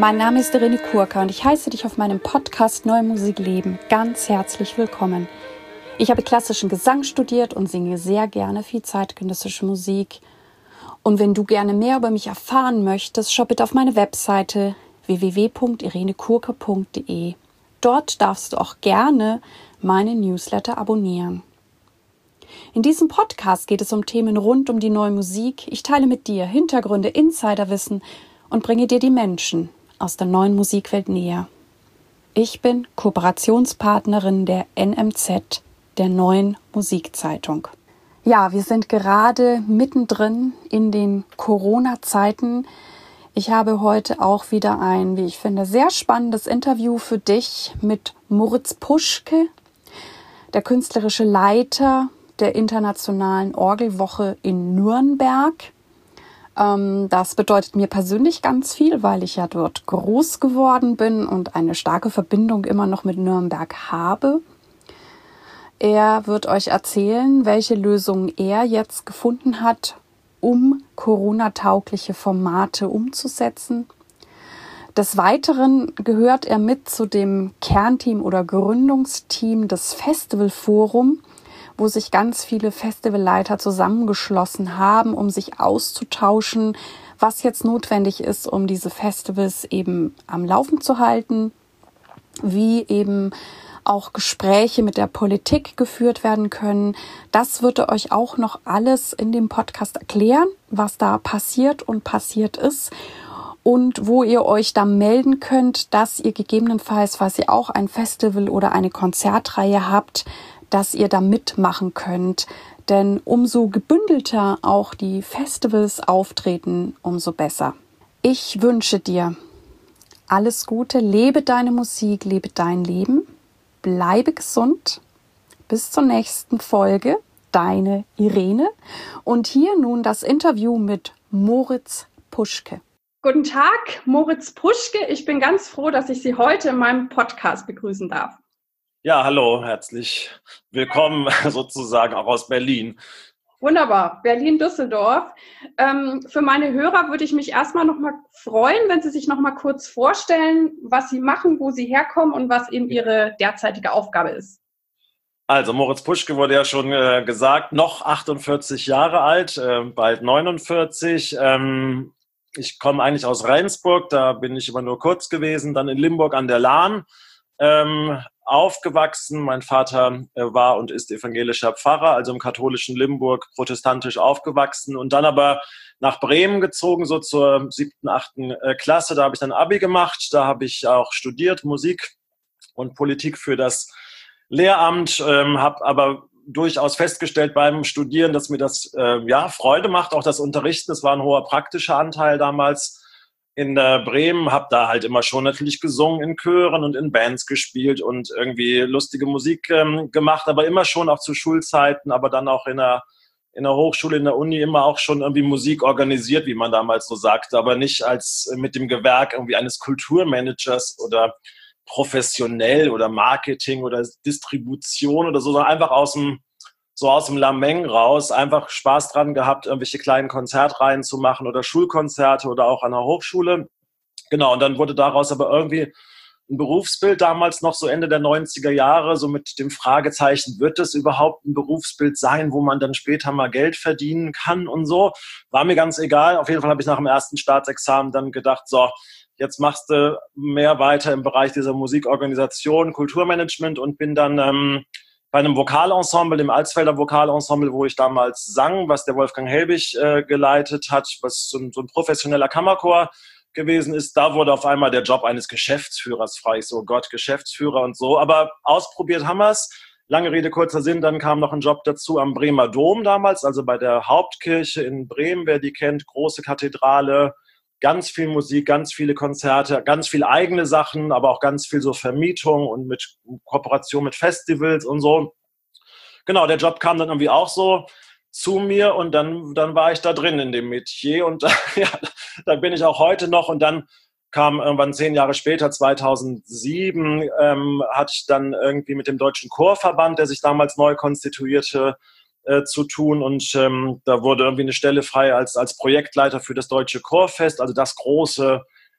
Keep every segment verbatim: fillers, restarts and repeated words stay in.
Mein Name ist Irene Kurka und ich heiße dich auf meinem Podcast Neue Musik leben ganz herzlich willkommen. Ich habe klassischen Gesang studiert und singe sehr gerne viel zeitgenössische Musik. Und wenn du gerne mehr über mich erfahren möchtest, schau bitte auf meine Webseite w w w punkt irene kurka punkt d e. Dort darfst du auch gerne meine Newsletter abonnieren. In diesem Podcast geht es um Themen rund um die neue Musik. Ich teile mit dir Hintergründe, Insiderwissen und bringe dir die Menschen aus der neuen Musikwelt näher. Ich bin Kooperationspartnerin der N M Z, der neuen Musikzeitung. Ja, wir sind gerade mittendrin in den Corona-Zeiten. Ich habe heute auch wieder ein, wie ich finde, sehr spannendes Interview für dich mit Moritz Puschke, der künstlerische Leiter der Internationalen Orgelwoche in Nürnberg. Ähm, das bedeutet mir persönlich ganz viel, weil ich ja dort groß geworden bin und eine starke Verbindung immer noch mit Nürnberg habe. Er wird euch erzählen, welche Lösungen er jetzt gefunden hat, um Corona-taugliche Formate umzusetzen. Des Weiteren gehört er mit zu dem Kernteam oder Gründungsteam des Festival Forum, wo sich ganz viele Festivalleiter zusammengeschlossen haben, um sich auszutauschen, was jetzt notwendig ist, um diese Festivals eben am Laufen zu halten, wie eben auch Gespräche mit der Politik geführt werden können. Das wird er euch auch noch alles in dem Podcast erklären, was da passiert und passiert ist und wo ihr euch da melden könnt, dass ihr gegebenenfalls, falls ihr auch ein Festival oder eine Konzertreihe habt, dass ihr da mitmachen könnt. Denn umso gebündelter auch die Festivals auftreten, umso besser. Ich wünsche dir alles Gute, lebe deine Musik, lebe dein Leben, bleibe gesund. Bis zur nächsten Folge, deine Irene. Und hier nun das Interview mit Moritz Puschke. Guten Tag, Moritz Puschke. Ich bin ganz froh, dass ich Sie heute in meinem Podcast begrüßen darf. Ja, hallo, herzlich willkommen sozusagen auch aus Berlin. Wunderbar, Berlin-Düsseldorf. Ähm, für meine Hörer würde ich mich erstmal noch mal freuen, wenn Sie sich noch mal kurz vorstellen, was Sie machen, wo Sie herkommen und was eben Ihre derzeitige Aufgabe ist. Also Moritz Puschke wurde ja schon äh, gesagt, noch achtundvierzig Jahre alt, äh, bald neunundvierzig. Ähm, ich komme eigentlich aus Rendsburg, da bin ich immer nur kurz gewesen, dann in Limburg an der Lahn. Ähm, aufgewachsen. Mein Vater äh, war und ist evangelischer Pfarrer, also im katholischen Limburg protestantisch aufgewachsen und dann aber nach Bremen gezogen, so zur siebten, achten äh, Klasse. Da habe ich dann Abi gemacht, da habe ich auch studiert, Musik und Politik für das Lehramt, ähm, habe aber durchaus festgestellt beim Studieren, dass mir das äh, ja Freude macht, auch das Unterrichten. Es war ein hoher praktischer Anteil damals in äh, Bremen, habe da halt immer schon natürlich gesungen in Chören und in Bands gespielt und irgendwie lustige Musik ähm, gemacht, aber immer schon auch zu Schulzeiten, aber dann auch in der, in der Hochschule, in der Uni immer auch schon irgendwie Musik organisiert, wie man damals so sagte, aber nicht als äh, mit dem Gewerk irgendwie eines Kulturmanagers oder professionell oder Marketing oder Distribution oder so, sondern einfach aus dem so aus dem Lameng raus, einfach Spaß dran gehabt, irgendwelche kleinen Konzertreihen zu machen oder Schulkonzerte oder auch an der Hochschule. Genau, und dann wurde daraus aber irgendwie ein Berufsbild, damals noch so Ende der neunziger Jahre, so mit dem Fragezeichen, wird es überhaupt ein Berufsbild sein, wo man dann später mal Geld verdienen kann und so. War mir ganz egal. Auf jeden Fall habe ich nach dem ersten Staatsexamen dann gedacht, so, jetzt machst du mehr weiter im Bereich dieser Musikorganisation, Kulturmanagement und bin dann ähm, bei einem Vokalensemble, dem Alsfelder Vokalensemble, wo ich damals sang, was der Wolfgang Helbig äh, geleitet hat, was so ein, so ein professioneller Kammerchor gewesen ist. Da wurde auf einmal der Job eines Geschäftsführers frei. Ich so, Gott, Geschäftsführer und so. Aber ausprobiert haben wir es. Lange Rede, kurzer Sinn. Dann kam noch ein Job dazu am Bremer Dom damals, also bei der Hauptkirche in Bremen, wer die kennt, große Kathedrale, ganz viel Musik, ganz viele Konzerte, ganz viel eigene Sachen, aber auch ganz viel so Vermietung und mit Kooperation mit Festivals und so. Genau, der Job kam dann irgendwie auch so zu mir und dann, dann war ich da drin in dem Metier und ja, da bin ich auch heute noch und dann kam irgendwann zehn Jahre später, zweitausendsieben, ähm, hatte ich dann irgendwie mit dem Deutschen Chorverband, der sich damals neu konstituierte, äh, zu tun und ähm, da wurde irgendwie eine Stelle frei als, als Projektleiter für das Deutsche Chorfest, also das große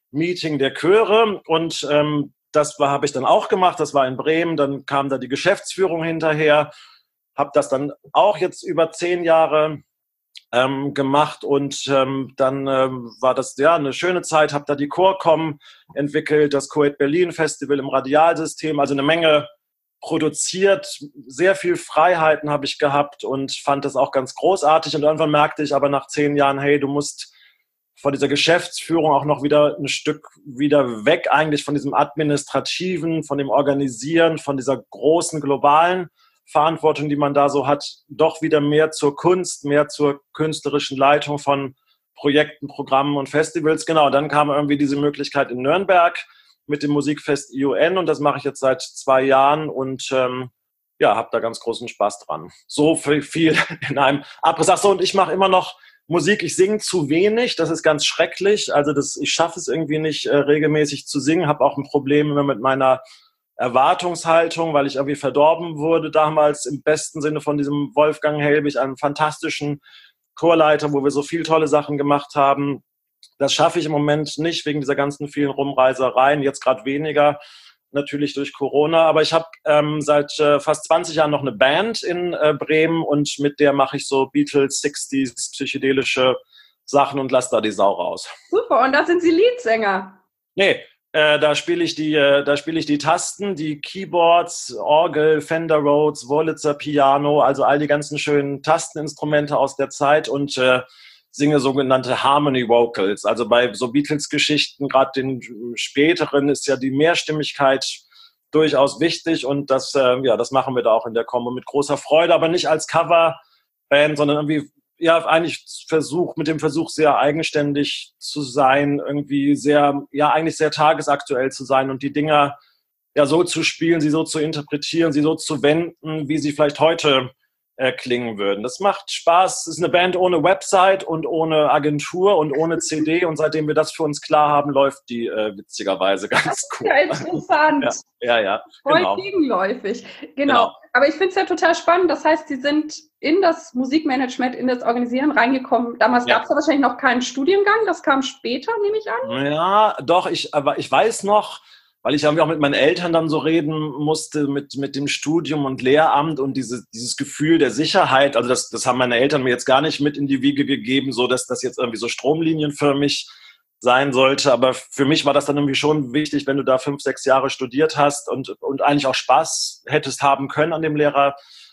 Meeting der Chöre und ähm, das war, habe ich dann auch gemacht, das war in Bremen, dann kam da die Geschäftsführung hinterher, habe das dann auch jetzt über zehn Jahre ähm, gemacht und ähm, dann ähm, war das ja eine schöne Zeit, habe da die Chorcom entwickelt, das Coed Berlin Festival im Radialsystem, also eine Menge produziert, sehr viel Freiheiten habe ich gehabt und fand das auch ganz großartig und irgendwann merkte ich aber nach zehn Jahren, hey, du musst von dieser Geschäftsführung auch noch wieder ein Stück wieder weg eigentlich von diesem Administrativen, von dem Organisieren, von dieser großen globalen Verantwortung, die man da so hat, doch wieder mehr zur Kunst, mehr zur künstlerischen Leitung von Projekten, Programmen und Festivals. Genau, dann kam irgendwie diese Möglichkeit in Nürnberg mit dem Musikfest I U N und das mache ich jetzt seit zwei Jahren und ähm, ja, habe da ganz großen Spaß dran. So viel in einem Abriss. Ach so, und ich mache immer noch Musik, ich singe zu wenig, das ist ganz schrecklich. Also das, ich schaffe es irgendwie nicht, äh, regelmäßig zu singen, habe auch ein Problem immer mit meiner Erwartungshaltung, weil ich irgendwie verdorben wurde damals im besten Sinne von diesem Wolfgang Helbig, einem fantastischen Chorleiter, wo wir so viele tolle Sachen gemacht haben. Das schaffe ich im Moment nicht wegen dieser ganzen vielen Rumreisereien, jetzt gerade weniger, natürlich durch Corona, aber ich habe ähm, seit äh, fast zwanzig Jahren noch eine Band in äh, Bremen und mit der mache ich so Beatles, sechziger psychedelische Sachen und lasse da die Sau raus. Super, und da sind Sie Leadsänger? Nee, äh, da spiele ich die, äh, da spiele ich die Tasten, die Keyboards, Orgel, Fender Rhodes, Wurlitzer Piano, also all die ganzen schönen Tasteninstrumente aus der Zeit und äh, singe sogenannte Harmony Vocals. Also bei so Beatles-Geschichten, gerade den späteren, ist ja die Mehrstimmigkeit durchaus wichtig und das, äh, ja, das machen wir da auch in der Kombo mit großer Freude, aber nicht als Coverband, sondern irgendwie, ja, eigentlich Versuch, mit dem Versuch sehr eigenständig zu sein, irgendwie sehr, ja, eigentlich sehr tagesaktuell zu sein und die Dinger ja so zu spielen, sie so zu interpretieren, sie so zu wenden, wie sie vielleicht heute Äh, klingen würden. Das macht Spaß. Es ist eine Band ohne Website und ohne Agentur und ohne C D und seitdem wir das für uns klar haben, läuft die äh, witzigerweise ganz gut. Ja, interessant. Ja, ja, ja, voll genau. gegenläufig. Genau. Genau. Aber ich finde es ja total spannend. Das heißt, Sie sind in das Musikmanagement, in das Organisieren reingekommen. Damals Ja. gab es ja wahrscheinlich noch keinen Studiengang. Das kam später, nehme ich an. Ja, doch, ich, aber ich weiß noch, weil ich irgendwie auch mit meinen Eltern dann so reden musste mit, mit dem Studium und Lehramt und diese, dieses Gefühl der Sicherheit. Also das, das haben meine Eltern mir jetzt gar nicht mit in die Wiege gegeben, so dass das jetzt irgendwie so stromlinienförmig sein sollte. Aber für mich war das dann irgendwie schon wichtig, wenn du da fünf, sechs Jahre studiert hast und, und eigentlich auch Spaß hättest haben können an dem Lehrerjob,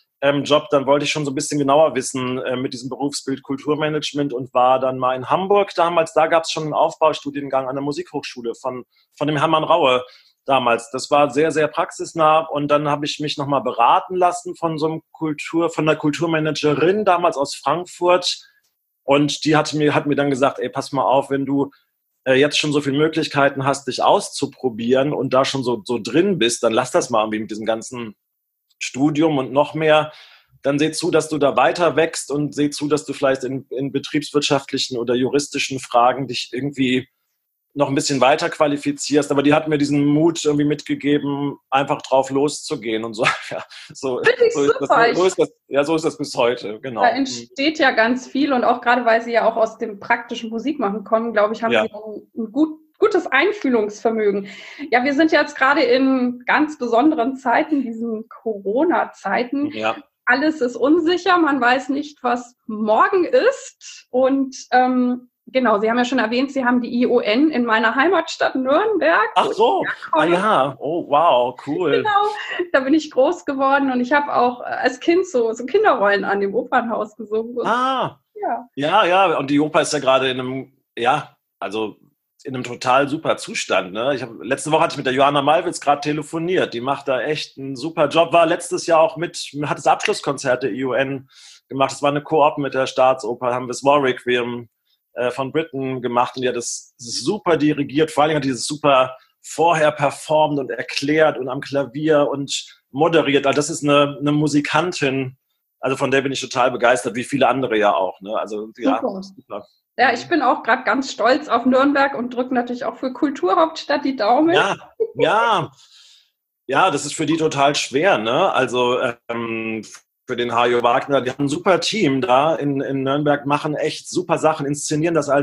dann wollte ich schon so ein bisschen genauer wissen äh, mit diesem Berufsbild Kulturmanagement und war dann mal in Hamburg damals. Da gab es schon einen Aufbaustudiengang an der Musikhochschule von, von dem Hermann Raue damals. Das war sehr, sehr praxisnah und dann habe ich mich nochmal beraten lassen von so einem Kultur, von einer Kulturmanagerin damals aus Frankfurt und die hat mir, hat mir dann gesagt, ey, pass mal auf, wenn du äh, jetzt schon so viele Möglichkeiten hast, dich auszuprobieren und da schon so, so drin bist, dann lass das mal irgendwie mit diesem ganzen Studium und noch mehr, dann seh zu, dass du da weiter wächst und seh zu, dass du vielleicht in, in betriebswirtschaftlichen oder juristischen Fragen dich irgendwie noch ein bisschen weiter qualifizierst. Aber die hat mir diesen Mut irgendwie mitgegeben, einfach drauf loszugehen und so. Ja, so, so, ist, das, so, ist, das, ja, so ist das bis heute, genau. Da entsteht ja ganz viel und auch gerade, weil Sie ja auch aus dem praktischen Musikmachen kommen, glaube ich, haben ja. Sie ein, ein gut gutes Einfühlungsvermögen. Ja, wir sind jetzt gerade in ganz besonderen Zeiten, diesen Corona-Zeiten. Ja. Alles ist unsicher, man weiß nicht, was morgen ist. Und ähm, genau, Sie haben ja schon erwähnt, Sie haben die I U N in meiner Heimatstadt Nürnberg. Ach so, ah ja, oh wow, cool. Genau, da bin ich groß geworden und ich habe auch als Kind so, so Kinderrollen an dem Opernhaus gesungen. Ah, ja. ja, ja, und die Oper ist ja gerade in einem, ja, also in einem total super Zustand. Ne? Ich hab, letzte Woche hatte ich mit der Johanna Malwitz gerade telefoniert. Die macht da echt einen super Job. War letztes Jahr auch mit, hat das Abschlusskonzert der I U N gemacht. Das war eine Koop mit der Staatsoper, haben wir das War Requiem äh, von Britten gemacht. Und die hat das super dirigiert. Vor allem hat die das super vorher performt und erklärt und am Klavier und moderiert. Also das ist eine, eine Musikantin, also von der bin ich total begeistert, wie viele andere ja auch. Ne? Also ja, super. super. Ja, ich bin auch gerade ganz stolz auf Nürnberg und drücke natürlich auch für Kulturhauptstadt die Daumen. Ja, ja, ja, das ist für die total schwer, ne? Also ähm, für den Hajo Wagner, die haben ein super Team da in, in Nürnberg, machen echt super Sachen, inszenieren das als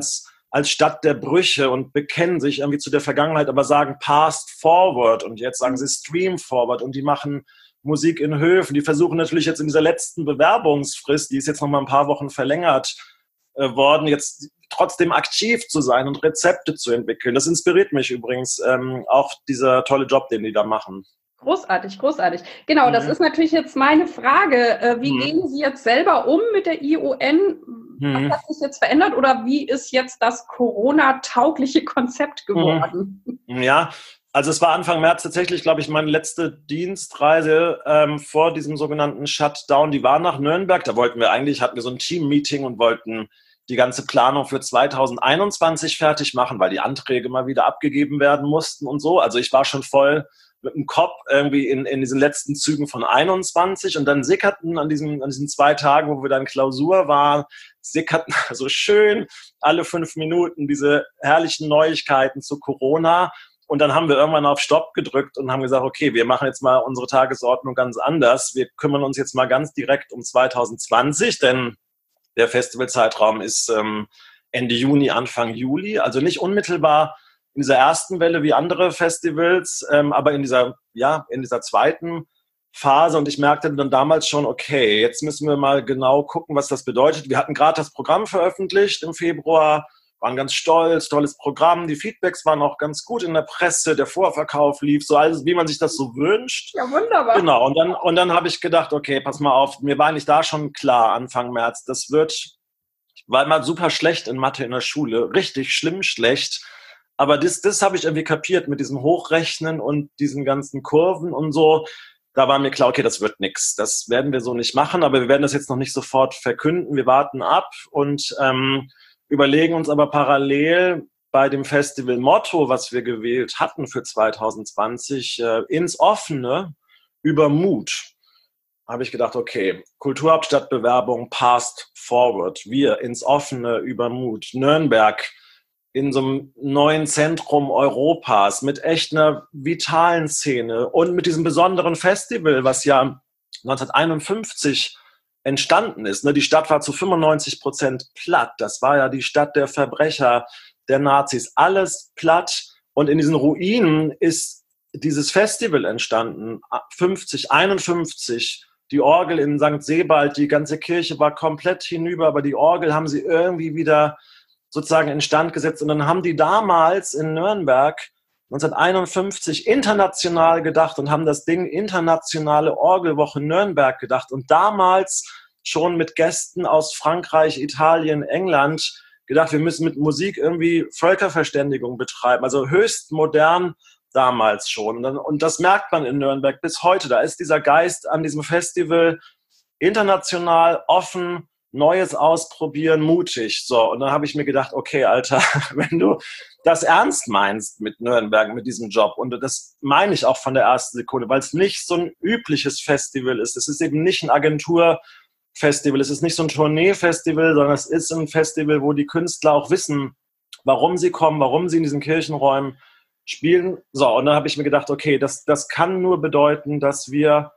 als Stadt der Brüche und bekennen sich irgendwie zu der Vergangenheit, aber sagen Past Forward und jetzt sagen sie Stream Forward und die machen Musik in Höfen. Die versuchen natürlich jetzt in dieser letzten Bewerbungsfrist, die ist jetzt noch mal ein paar Wochen verlängert äh, worden, jetzt trotzdem aktiv zu sein und Rezepte zu entwickeln. Das inspiriert mich übrigens, ähm, auch dieser tolle Job, den die da machen. Großartig, großartig. Genau, mhm. Das ist natürlich jetzt meine Frage. Äh, wie mhm. gehen Sie jetzt selber um mit der I O N? Mhm. Was hat sich jetzt verändert oder wie ist jetzt das Corona-taugliche Konzept geworden? Mhm. Ja, also es war Anfang März tatsächlich, glaube ich, meine letzte Dienstreise ähm, vor diesem sogenannten Shutdown. Die war nach Nürnberg. Da wollten wir eigentlich, hatten wir so ein Team-Meeting und wollten die ganze Planung für zweitausendeinundzwanzig fertig machen, weil die Anträge mal wieder abgegeben werden mussten und so. Also ich war schon voll mit dem Kopf irgendwie in, in diesen letzten Zügen von einundzwanzig und dann sickerten an diesen, an diesen zwei Tagen, wo wir dann Klausur waren, sickerten so schön alle fünf Minuten diese herrlichen Neuigkeiten zu Corona. Und dann haben wir irgendwann auf Stopp gedrückt und haben gesagt, okay, wir machen jetzt mal unsere Tagesordnung ganz anders. Wir kümmern uns jetzt mal ganz direkt um zweitausendzwanzig, denn der Festivalzeitraum ist ähm, Ende Juni, Anfang Juli, also nicht unmittelbar in dieser ersten Welle wie andere Festivals, ähm, aber in dieser, ja, in dieser zweiten Phase. Und ich merkte dann damals schon, okay, jetzt müssen wir mal genau gucken, was das bedeutet. Wir hatten gerade das Programm veröffentlicht im Februar, waren ganz stolz, tolles Programm. Die Feedbacks waren auch ganz gut in der Presse, der Vorverkauf lief, so alles, wie man sich das so wünscht. Ja, wunderbar. Genau, und dann, und dann habe ich gedacht, okay, pass mal auf, mir war eigentlich da schon klar, Anfang März, das wird, ich war immer super schlecht in Mathe in der Schule, richtig schlimm schlecht. Aber das, das habe ich irgendwie kapiert mit diesem Hochrechnen und diesen ganzen Kurven und so. Da war mir klar, okay, das wird nichts. Das werden wir so nicht machen, aber wir werden das jetzt noch nicht sofort verkünden. Wir warten ab und ähm, überlegen uns aber parallel bei dem Festival-Motto, was wir gewählt hatten für zweitausendzwanzig, äh, ins Offene über Mut. Habe ich gedacht, okay, Kulturhauptstadtbewerbung Past Forward. Wir ins Offene über Mut. Nürnberg in so einem neuen Zentrum Europas mit echt einer vitalen Szene und mit diesem besonderen Festival, was ja neunzehnhunderteinundfünfzig entstanden ist. Die Stadt war zu fünfundneunzig Prozent platt. Das war ja die Stadt der Verbrecher, der Nazis. Alles platt. Und in diesen Ruinen ist dieses Festival entstanden. fünfzig, einundfünfzig. Die Orgel in Sankt Sebald, die ganze Kirche war komplett hinüber, aber die Orgel haben sie irgendwie wieder sozusagen instand gesetzt. Und dann haben die damals in Nürnberg neunzehnhunderteinundfünfzig international gedacht und haben das Ding Internationale Orgelwoche Nürnberg gedacht. Und damals schon mit Gästen aus Frankreich, Italien, England gedacht, wir müssen mit Musik irgendwie Völkerverständigung betreiben. Also höchst modern damals schon. Und, dann, und das merkt man in Nürnberg bis heute. Da ist dieser Geist an diesem Festival international, offen, Neues ausprobieren, mutig. So, und dann habe ich mir gedacht, okay, Alter, wenn du das ernst meinst mit Nürnberg, mit diesem Job, und das meine ich auch von der ersten Sekunde, weil es nicht so ein übliches Festival ist. Es ist eben nicht ein Agenturfestival, es ist nicht so ein Tourneefestival, sondern es ist ein Festival, wo die Künstler auch wissen, warum sie kommen, warum sie in diesen Kirchenräumen spielen. So, und dann habe ich mir gedacht, okay, das, das kann nur bedeuten, dass wir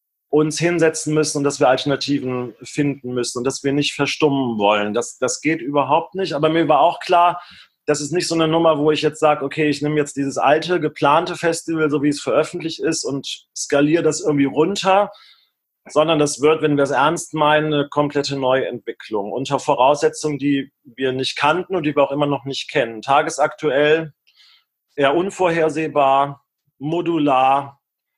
uns hinsetzen müssen und dass wir Alternativen finden müssen und dass wir nicht verstummen wollen. Das, das geht überhaupt nicht. Aber mir war auch klar, das ist nicht so eine Nummer, wo ich jetzt sage, okay, ich nehme jetzt dieses alte, geplante Festival, so wie es veröffentlicht ist, und skaliere das irgendwie runter, sondern das wird, wenn wir es ernst meinen, eine komplette Neuentwicklung unter Voraussetzungen, die wir nicht kannten und die wir auch immer noch nicht kennen. Tagesaktuell, eher unvorhersehbar, modular,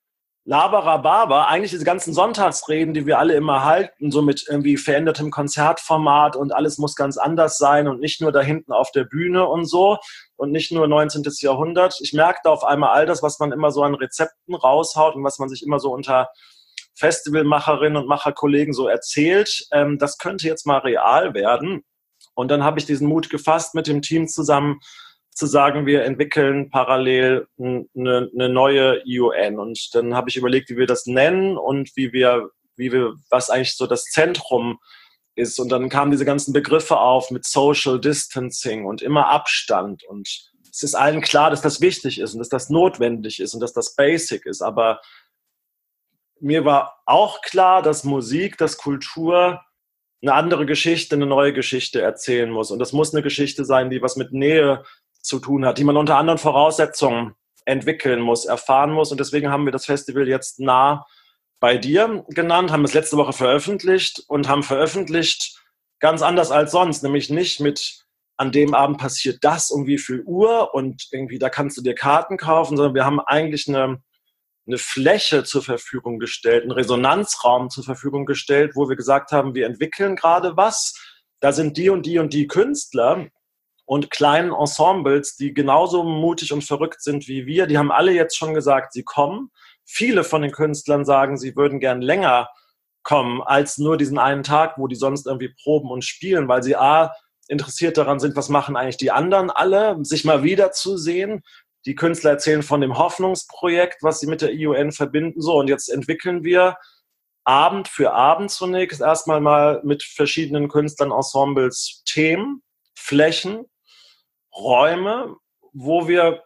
Laberababa, eigentlich diese ganzen Sonntagsreden, die wir alle immer halten, so mit irgendwie verändertem Konzertformat und alles muss ganz anders sein und nicht nur da hinten auf der Bühne und so und nicht nur neunzehnten. Jahrhundert. Ich merkte auf einmal all das, was man immer so an Rezepten raushaut und was man sich immer so unter Festivalmacherinnen und Macherkollegen so erzählt, ähm, das könnte jetzt mal real werden. Und dann habe ich diesen Mut gefasst, mit dem Team zusammen zu sagen, wir entwickeln parallel eine, eine neue I O N. Und dann habe ich überlegt, wie wir das nennen und wie wir, wie wir, was eigentlich so das Zentrum ist. Und dann kamen diese ganzen Begriffe auf mit Social Distancing und immer Abstand. Und es ist allen klar, dass das wichtig ist und dass das notwendig ist und dass das basic ist. Aber mir war auch klar, dass Musik, dass Kultur eine andere Geschichte, eine neue Geschichte erzählen muss. Und das muss eine Geschichte sein, die was mit Nähe zu tun hat, die man unter anderen Voraussetzungen entwickeln muss, erfahren muss. Und deswegen haben wir das Festival jetzt nah bei dir genannt, haben es letzte Woche veröffentlicht und haben veröffentlicht ganz anders als sonst, nämlich nicht mit an dem Abend passiert das um wie viel Uhr und irgendwie da kannst du dir Karten kaufen, sondern wir haben eigentlich eine, eine Fläche zur Verfügung gestellt, einen Resonanzraum zur Verfügung gestellt, wo wir gesagt haben, wir entwickeln gerade was, da sind die und die und die Künstler und kleinen Ensembles, die genauso mutig und verrückt sind wie wir, die haben alle jetzt schon gesagt, sie kommen. Viele von den Künstlern sagen, sie würden gern länger kommen als nur diesen einen Tag, wo die sonst irgendwie proben und spielen, weil sie a. interessiert daran sind, was machen eigentlich die anderen alle, sich mal wiederzusehen. Die Künstler erzählen von dem Hoffnungsprojekt, was sie mit der I U N verbinden. So, und jetzt entwickeln wir Abend für Abend zunächst erstmal mal mit verschiedenen Künstlern, Ensembles Themen, Flächen, Räume, wo wir,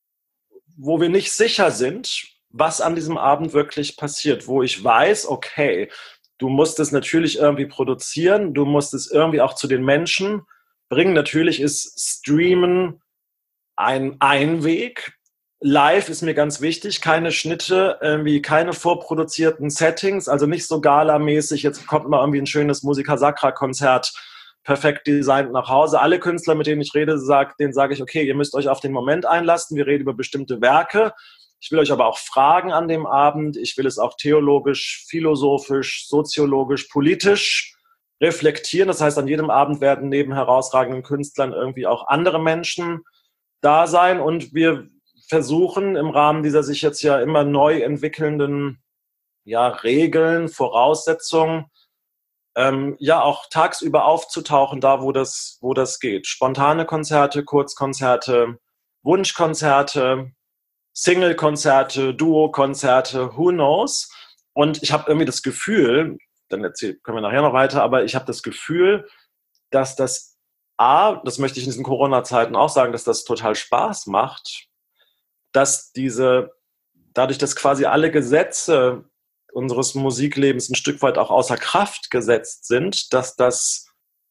wo wir nicht sicher sind, was an diesem Abend wirklich passiert, wo ich weiß, okay, du musst es natürlich irgendwie produzieren, du musst es irgendwie auch zu den Menschen bringen. Natürlich ist Streamen ein Einweg. Live ist mir ganz wichtig, keine Schnitte, irgendwie keine vorproduzierten Settings, also nicht so galamäßig, jetzt kommt mal irgendwie ein schönes Musica Sacra Konzert, perfekt designt nach Hause. Alle Künstler, mit denen ich rede, sag, denen sage ich, okay, ihr müsst euch auf den Moment einlassen, wir reden über bestimmte Werke. Ich will euch aber auch fragen an dem Abend. Ich will es auch theologisch, philosophisch, soziologisch, politisch reflektieren. Das heißt, an jedem Abend werden neben herausragenden Künstlern irgendwie auch andere Menschen da sein. Und wir versuchen im Rahmen dieser sich jetzt ja immer neu entwickelnden ja, Regeln, Voraussetzungen, ähm, ja auch tagsüber aufzutauchen, da wo das, wo das geht. Spontane Konzerte, Kurzkonzerte, Wunschkonzerte, Single-Konzerte, Duo-Konzerte, who knows? Und ich habe irgendwie das Gefühl, dann erzähl, können wir nachher noch weiter, aber ich habe das Gefühl, dass das A, das möchte ich in diesen Corona-Zeiten auch sagen, dass das total Spaß macht, dass diese, dadurch, dass quasi alle Gesetze unseres Musiklebens ein Stück weit auch außer Kraft gesetzt sind, dass das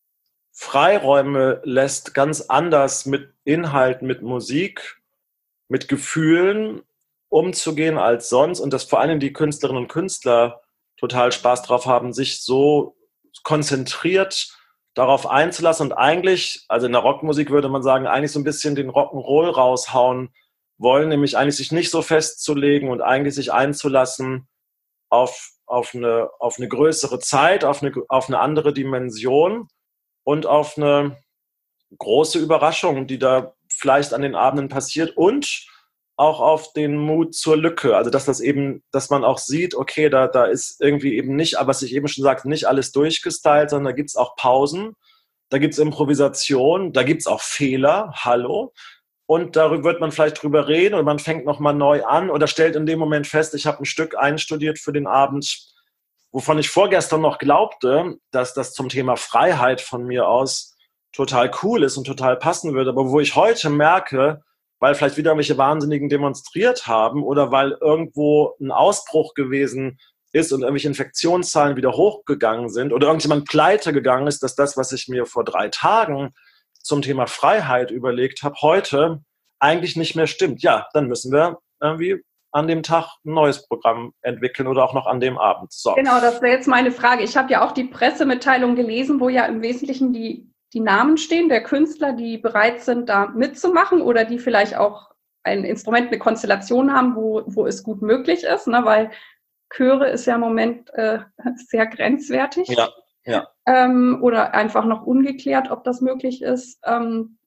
Freiräume lässt, ganz anders mit Inhalten, mit Musik, mit Gefühlen umzugehen als sonst und dass vor allem die Künstlerinnen und Künstler total Spaß drauf haben, sich so konzentriert darauf einzulassen und eigentlich, also in der Rockmusik würde man sagen, eigentlich so ein bisschen den Rock'n'Roll raushauen wollen, nämlich eigentlich sich nicht so festzulegen und eigentlich sich einzulassen auf, auf, eine, auf eine größere Zeit, auf eine, auf eine andere Dimension und auf eine große Überraschung, die da vielleicht an den Abenden passiert und auch auf den Mut zur Lücke. Also dass das eben, dass man auch sieht, okay, da, da ist irgendwie eben nicht, aber was ich eben schon sagte, nicht alles durchgestylt, sondern da gibt es auch Pausen, da gibt es Improvisation, da gibt es auch Fehler, hallo. Und darüber wird man vielleicht drüber reden und man fängt nochmal neu an oder stellt in dem Moment fest, ich habe ein Stück einstudiert für den Abend, wovon ich vorgestern noch glaubte, dass das zum Thema Freiheit von mir aus total cool ist und total passen würde, aber wo ich heute merke, weil vielleicht wieder irgendwelche Wahnsinnigen demonstriert haben oder weil irgendwo ein Ausbruch gewesen ist und irgendwelche Infektionszahlen wieder hochgegangen sind oder irgendjemand pleite gegangen ist, dass das, was ich mir vor drei Tagen zum Thema Freiheit überlegt habe, heute eigentlich nicht mehr stimmt. Ja, dann müssen wir irgendwie an dem Tag ein neues Programm entwickeln oder auch noch an dem Abend. So. Genau, das wäre jetzt meine Frage. Ich habe ja auch die Pressemitteilung gelesen, wo ja im Wesentlichen die die Namen stehen der Künstler, die bereit sind, da mitzumachen oder die vielleicht auch ein Instrument, eine Konstellation haben, wo, wo es gut möglich ist, ne? Weil Chöre ist ja im Moment äh, sehr grenzwertig. Ja, ja. Ähm, oder einfach noch ungeklärt, ob das möglich ist. Ähm,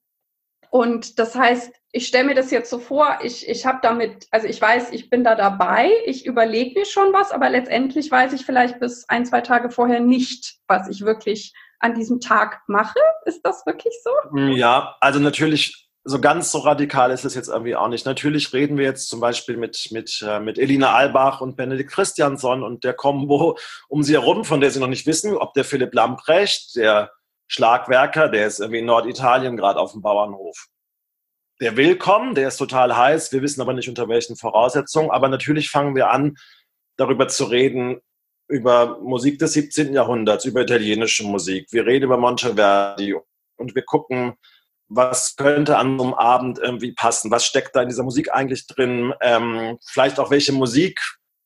und das heißt, ich stelle mir das jetzt so vor, ich, ich habe damit, also ich weiß, ich bin da dabei, ich überlege mir schon was, aber letztendlich weiß ich vielleicht bis ein, zwei Tage vorher nicht, was ich wirklich an diesem Tag mache. Ist das wirklich so? Ja, also natürlich, so ganz so radikal ist es jetzt irgendwie auch nicht. Natürlich reden wir jetzt zum Beispiel mit, mit, mit Elina Albach und Benedikt Christiansson und der Kombo um sie herum, von der sie noch nicht wissen, ob der Philipp Lamprecht, der Schlagwerker, der ist irgendwie in Norditalien gerade auf dem Bauernhof. Der will kommen, der ist total heiß, wir wissen aber nicht unter welchen Voraussetzungen, aber natürlich fangen wir an, darüber zu reden, über Musik des siebzehnten. Jahrhunderts, über italienische Musik. Wir reden über Monteverdi und wir gucken, was könnte an so einem Abend irgendwie passen? Was steckt da in dieser Musik eigentlich drin? Ähm, vielleicht auch welche Musik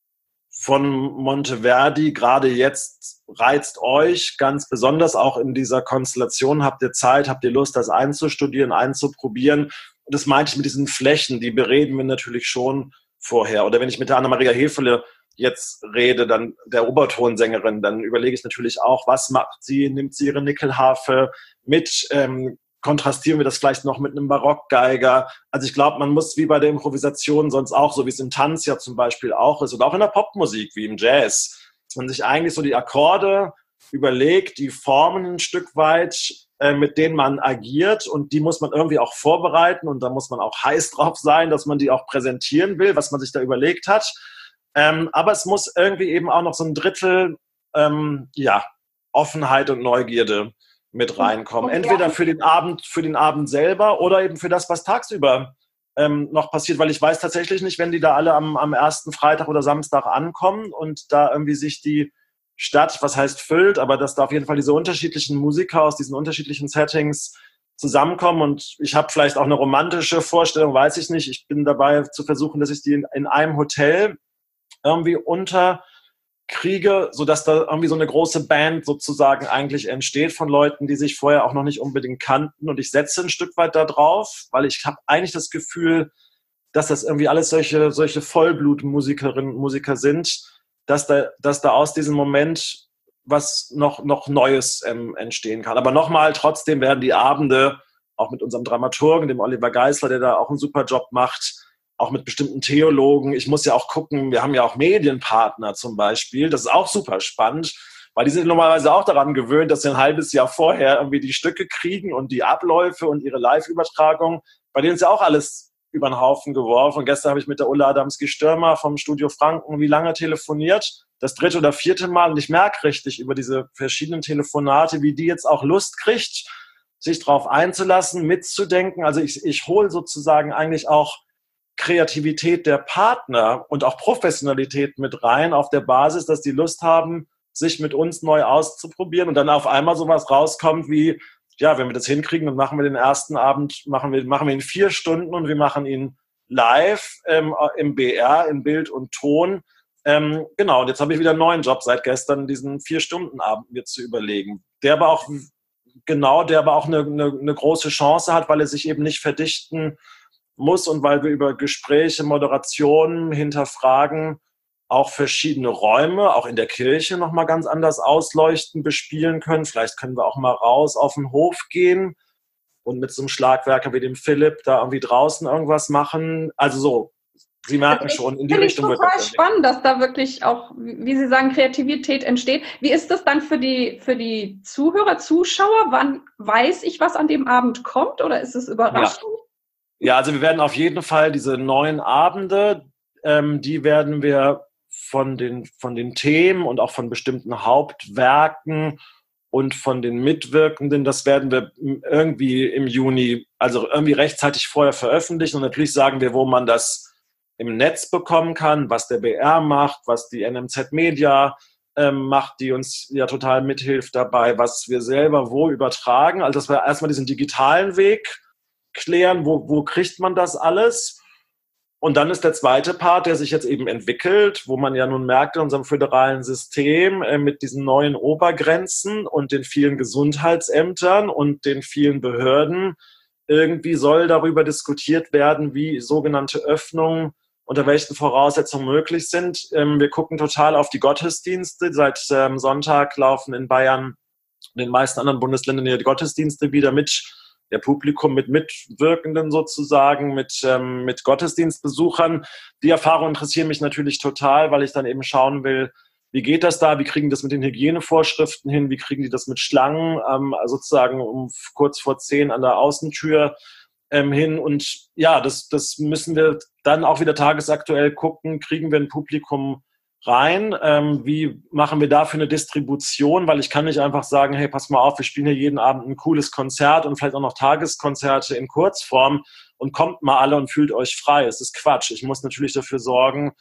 von Monteverdi gerade jetzt reizt euch ganz besonders, auch in dieser Konstellation. Habt ihr Zeit, habt ihr Lust, das einzustudieren, einzuprobieren? Und das meinte ich mit diesen Flächen, die bereden wir natürlich schon vorher. Oder wenn ich mit der Anna-Maria Hefele jetzt rede, dann der Obertonsängerin, dann überlege ich natürlich auch, was macht sie? Nimmt sie ihre Nickelharfe mit? Ähm, kontrastieren wir das vielleicht noch mit einem Barockgeiger? Also ich glaube, man muss wie bei der Improvisation sonst auch, so wie es im Tanz ja zum Beispiel auch ist, oder auch in der Popmusik wie im Jazz, dass man sich eigentlich so die Akkorde überlegt, die Formen ein Stück weit, äh, mit denen man agiert, und die muss man irgendwie auch vorbereiten, und da muss man auch heiß drauf sein, dass man die auch präsentieren will, was man sich da überlegt hat. Ähm, aber es muss irgendwie eben auch noch so ein Drittel ähm, ja, Offenheit und Neugierde mit reinkommen. Entweder für den Abend, für den Abend selber oder eben für das, was tagsüber ähm, noch passiert, weil ich weiß tatsächlich nicht, wenn die da alle am, am ersten Freitag oder Samstag ankommen und da irgendwie sich die Stadt, was heißt füllt, aber dass da auf jeden Fall diese unterschiedlichen Musiker aus diesen unterschiedlichen Settings zusammenkommen, und ich habe vielleicht auch eine romantische Vorstellung, weiß ich nicht. Ich bin dabei zu versuchen, dass ich die in, in einem Hotel irgendwie unter kriege, sodass da irgendwie so eine große Band sozusagen eigentlich entsteht von Leuten, die sich vorher auch noch nicht unbedingt kannten. Und ich setze ein Stück weit da drauf, weil ich habe eigentlich das Gefühl, dass das irgendwie alles solche, solche Vollblutmusikerinnen und Musiker sind, dass da, dass da aus diesem Moment was noch, noch Neues ähm, entstehen kann. Aber nochmal, trotzdem werden die Abende, auch mit unserem Dramaturgen, dem Oliver Geisler, der da auch einen super Job macht, auch mit bestimmten Theologen. Ich muss ja auch gucken, wir haben ja auch Medienpartner zum Beispiel. Das ist auch super spannend, weil die sind normalerweise auch daran gewöhnt, dass sie ein halbes Jahr vorher irgendwie die Stücke kriegen und die Abläufe und ihre Live-Übertragung. Bei denen ist ja auch alles über den Haufen geworfen. Und gestern habe ich mit der Ulla Adamski-Stürmer vom Studio Franken wie lange telefoniert? Das dritte oder vierte Mal. Und ich merke richtig über diese verschiedenen Telefonate, wie die jetzt auch Lust kriegt, sich darauf einzulassen, mitzudenken. Also ich, ich hole sozusagen eigentlich auch Kreativität der Partner und auch Professionalität mit rein, auf der Basis, dass die Lust haben, sich mit uns neu auszuprobieren, und dann auf einmal sowas rauskommt wie, ja, wenn wir das hinkriegen, dann machen wir den ersten Abend, machen wir, machen wir ihn vier Stunden und wir machen ihn live ähm, im B R, in Bild und Ton. Ähm, genau, und jetzt habe ich wieder einen neuen Job seit gestern, diesen Vier-Stunden-Abend mir zu überlegen. Der aber auch, genau, der aber auch eine, eine, eine große Chance hat, weil er sich eben nicht verdichten muss und weil wir über Gespräche, Moderationen, Hinterfragen auch verschiedene Räume, auch in der Kirche nochmal ganz anders ausleuchten, bespielen können. Vielleicht können wir auch mal raus auf den Hof gehen und mit so einem Schlagwerker wie dem Philipp da irgendwie draußen irgendwas machen. Also so, Sie merken also schon, in die Richtung wird das. Total spannend, dass da wirklich auch, wie Sie sagen, Kreativität entsteht. Wie ist das dann für die, für die Zuhörer, Zuschauer? Wann weiß ich, was an dem Abend kommt, oder ist es überraschend? Ja. Ja, also wir werden auf jeden Fall diese neuen Abende, ähm, die werden wir von den, von den Themen und auch von bestimmten Hauptwerken und von den Mitwirkenden, das werden wir irgendwie im Juni, also irgendwie rechtzeitig vorher veröffentlichen. Und natürlich sagen wir, wo man das im Netz bekommen kann, was der B R macht, was die N M Z Media ähm, macht, die uns ja total mithilft dabei, was wir selber wo übertragen. Also dass wir erstmal diesen digitalen Weg klären, wo, wo kriegt man das alles? Und dann ist der zweite Part, der sich jetzt eben entwickelt, wo man ja nun merkt in unserem föderalen System äh, mit diesen neuen Obergrenzen und den vielen Gesundheitsämtern und den vielen Behörden, irgendwie soll darüber diskutiert werden, wie sogenannte Öffnungen unter welchen Voraussetzungen möglich sind. Ähm, wir gucken total auf die Gottesdienste. Seit ähm, Sonntag laufen in Bayern und in den meisten anderen Bundesländern ja die Gottesdienste wieder mit der Publikum, mit Mitwirkenden sozusagen, mit, ähm, mit Gottesdienstbesuchern. Die Erfahrungen interessieren mich natürlich total, weil ich dann eben schauen will, wie geht das da, wie kriegen die das mit den Hygienevorschriften hin, wie kriegen die das mit Schlangen, ähm, sozusagen um kurz vor zehn an der Außentür ähm, hin. Und ja, das, das müssen wir dann auch wieder tagesaktuell gucken, kriegen wir ein Publikum rein, ähm, wie machen wir dafür eine Distribution, weil ich kann nicht einfach sagen, hey, pass mal auf, wir spielen hier jeden Abend ein cooles Konzert und vielleicht auch noch Tageskonzerte in Kurzform und kommt mal alle und fühlt euch frei. Es ist Quatsch. Ich muss natürlich dafür sorgen,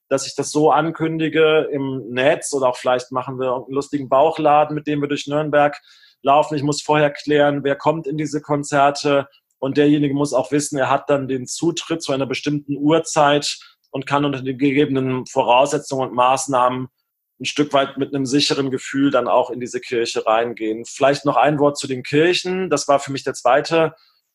dass ich das so ankündige im Netz oder auch vielleicht machen wir einen lustigen Bauchladen, mit dem wir durch Nürnberg laufen. Ich muss vorher klären, wer kommt in diese Konzerte und derjenige muss auch wissen, er hat dann den Zutritt zu einer bestimmten Uhrzeit und kann unter den gegebenen Voraussetzungen und Maßnahmen ein Stück weit mit einem sicheren Gefühl dann auch in diese Kirche reingehen. Vielleicht noch ein Wort zu den Kirchen. Das war für mich der zweite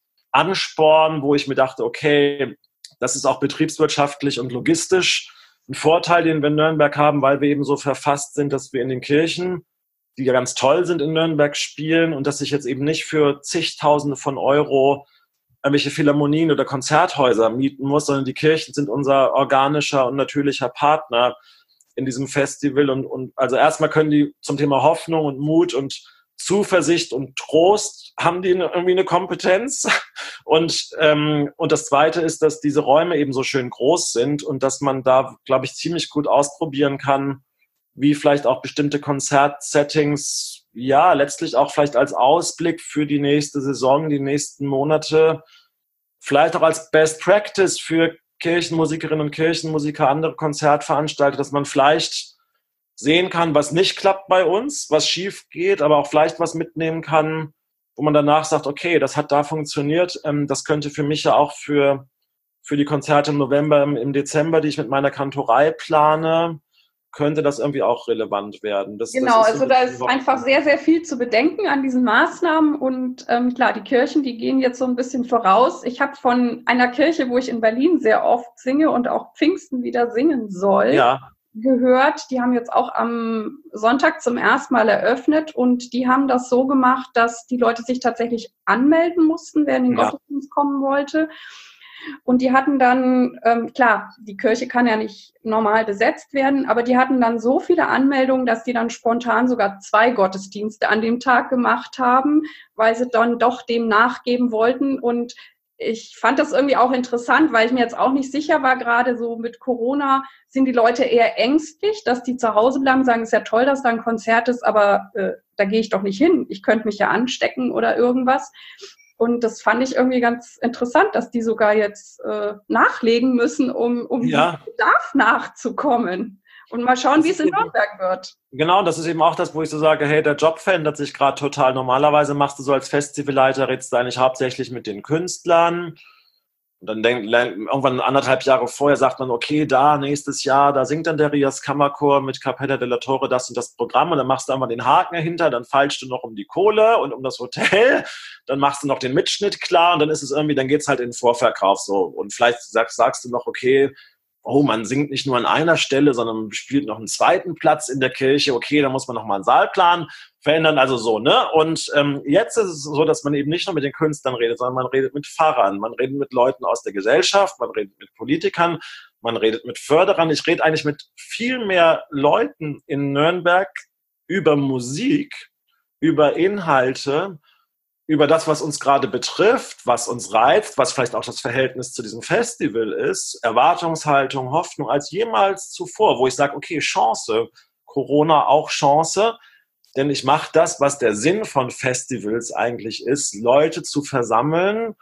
Ansporn, wo ich mir dachte, okay, das ist auch betriebswirtschaftlich und logistisch ein Vorteil, den wir in Nürnberg haben, weil wir eben so verfasst sind, dass wir in den Kirchen, die ja ganz toll sind, in Nürnberg spielen und dass ich jetzt eben nicht für zigtausende von Euro irgendwelche Philharmonien oder Konzerthäuser mieten muss, sondern die Kirchen sind unser organischer und natürlicher Partner in diesem Festival. Und, und also erstmal können die zum Thema Hoffnung und Mut und Zuversicht und Trost haben die irgendwie eine Kompetenz. Und, ähm, und das Zweite ist, dass diese Räume eben so schön groß sind und dass man da, glaube ich, ziemlich gut ausprobieren kann, wie vielleicht auch bestimmte Konzertsettings, ja, letztlich auch vielleicht als Ausblick für die nächste Saison, die nächsten Monate, vielleicht auch als Best Practice für Kirchenmusikerinnen und Kirchenmusiker, andere Konzertveranstalter, dass man vielleicht sehen kann, was nicht klappt bei uns, was schief geht, aber auch vielleicht was mitnehmen kann, wo man danach sagt, okay, das hat da funktioniert, ähm, das könnte für mich ja auch für, für die Konzerte im November, im, im Dezember, die ich mit meiner Kantorei plane, könnte das irgendwie auch relevant werden. Das, genau, das ist also da ist einfach sehr, sehr viel zu bedenken an diesen Maßnahmen und ähm, klar, die Kirchen, die gehen jetzt so ein bisschen voraus. Ich habe von einer Kirche, wo ich in Berlin sehr oft singe und auch Pfingsten wieder singen soll, ja. gehört, die haben jetzt auch am Sonntag zum ersten Mal eröffnet und die haben das so gemacht, dass die Leute sich tatsächlich anmelden mussten, wer in den ja. Gottesdienst kommen wollte. Und die hatten dann, ähm, klar, die Kirche kann ja nicht normal besetzt werden, aber die hatten dann so viele Anmeldungen, dass die dann spontan sogar zwei Gottesdienste an dem Tag gemacht haben, weil sie dann doch dem nachgeben wollten. Und ich fand das irgendwie auch interessant, weil ich mir jetzt auch nicht sicher war, gerade so mit Corona sind die Leute eher ängstlich, dass die zu Hause bleiben, sagen, es ist ja toll, dass da ein Konzert ist, aber äh, da gehe ich doch nicht hin. Ich könnte mich ja anstecken oder irgendwas. Und das fand ich irgendwie ganz interessant, dass die sogar jetzt äh, nachlegen müssen, um, um ja. dem Bedarf nachzukommen. Und mal schauen, das wie es in Nürnberg wird. Genau, das ist eben auch das, wo ich so sage, hey, der Job verändert sich gerade total. Normalerweise machst du so als Festivalleiter, redest du eigentlich hauptsächlich mit den Künstlern. Und dann denk, irgendwann anderthalb Jahre vorher sagt man, okay, da nächstes Jahr, da singt dann der Rias Kammerchor mit Capella della Torre das und das Programm und dann machst du einfach den Haken dahinter, dann feilst du noch um die Kohle und um das Hotel, dann machst du noch den Mitschnitt klar und dann ist es irgendwie, dann geht's halt in den Vorverkauf so. Und vielleicht sagst, sagst du noch, okay, oh, man singt nicht nur an einer Stelle, sondern man spielt noch einen zweiten Platz in der Kirche, okay, dann muss man noch mal einen Saalplan verändern, also so, ne? Und ähm, jetzt ist es so, dass man eben nicht nur mit den Künstlern redet, sondern man redet mit Pfarrern, man redet mit Leuten aus der Gesellschaft, man redet mit Politikern, man redet mit Förderern. Ich rede eigentlich mit viel mehr Leuten in Nürnberg über Musik, über Inhalte, über das, was uns gerade betrifft, was uns reizt, was vielleicht auch das Verhältnis zu diesem Festival ist, Erwartungshaltung, Hoffnung als jemals zuvor, wo ich sage, okay, Chance, Corona auch Chance, denn ich mache das, was der Sinn von Festivals eigentlich ist, Leute zu versammeln,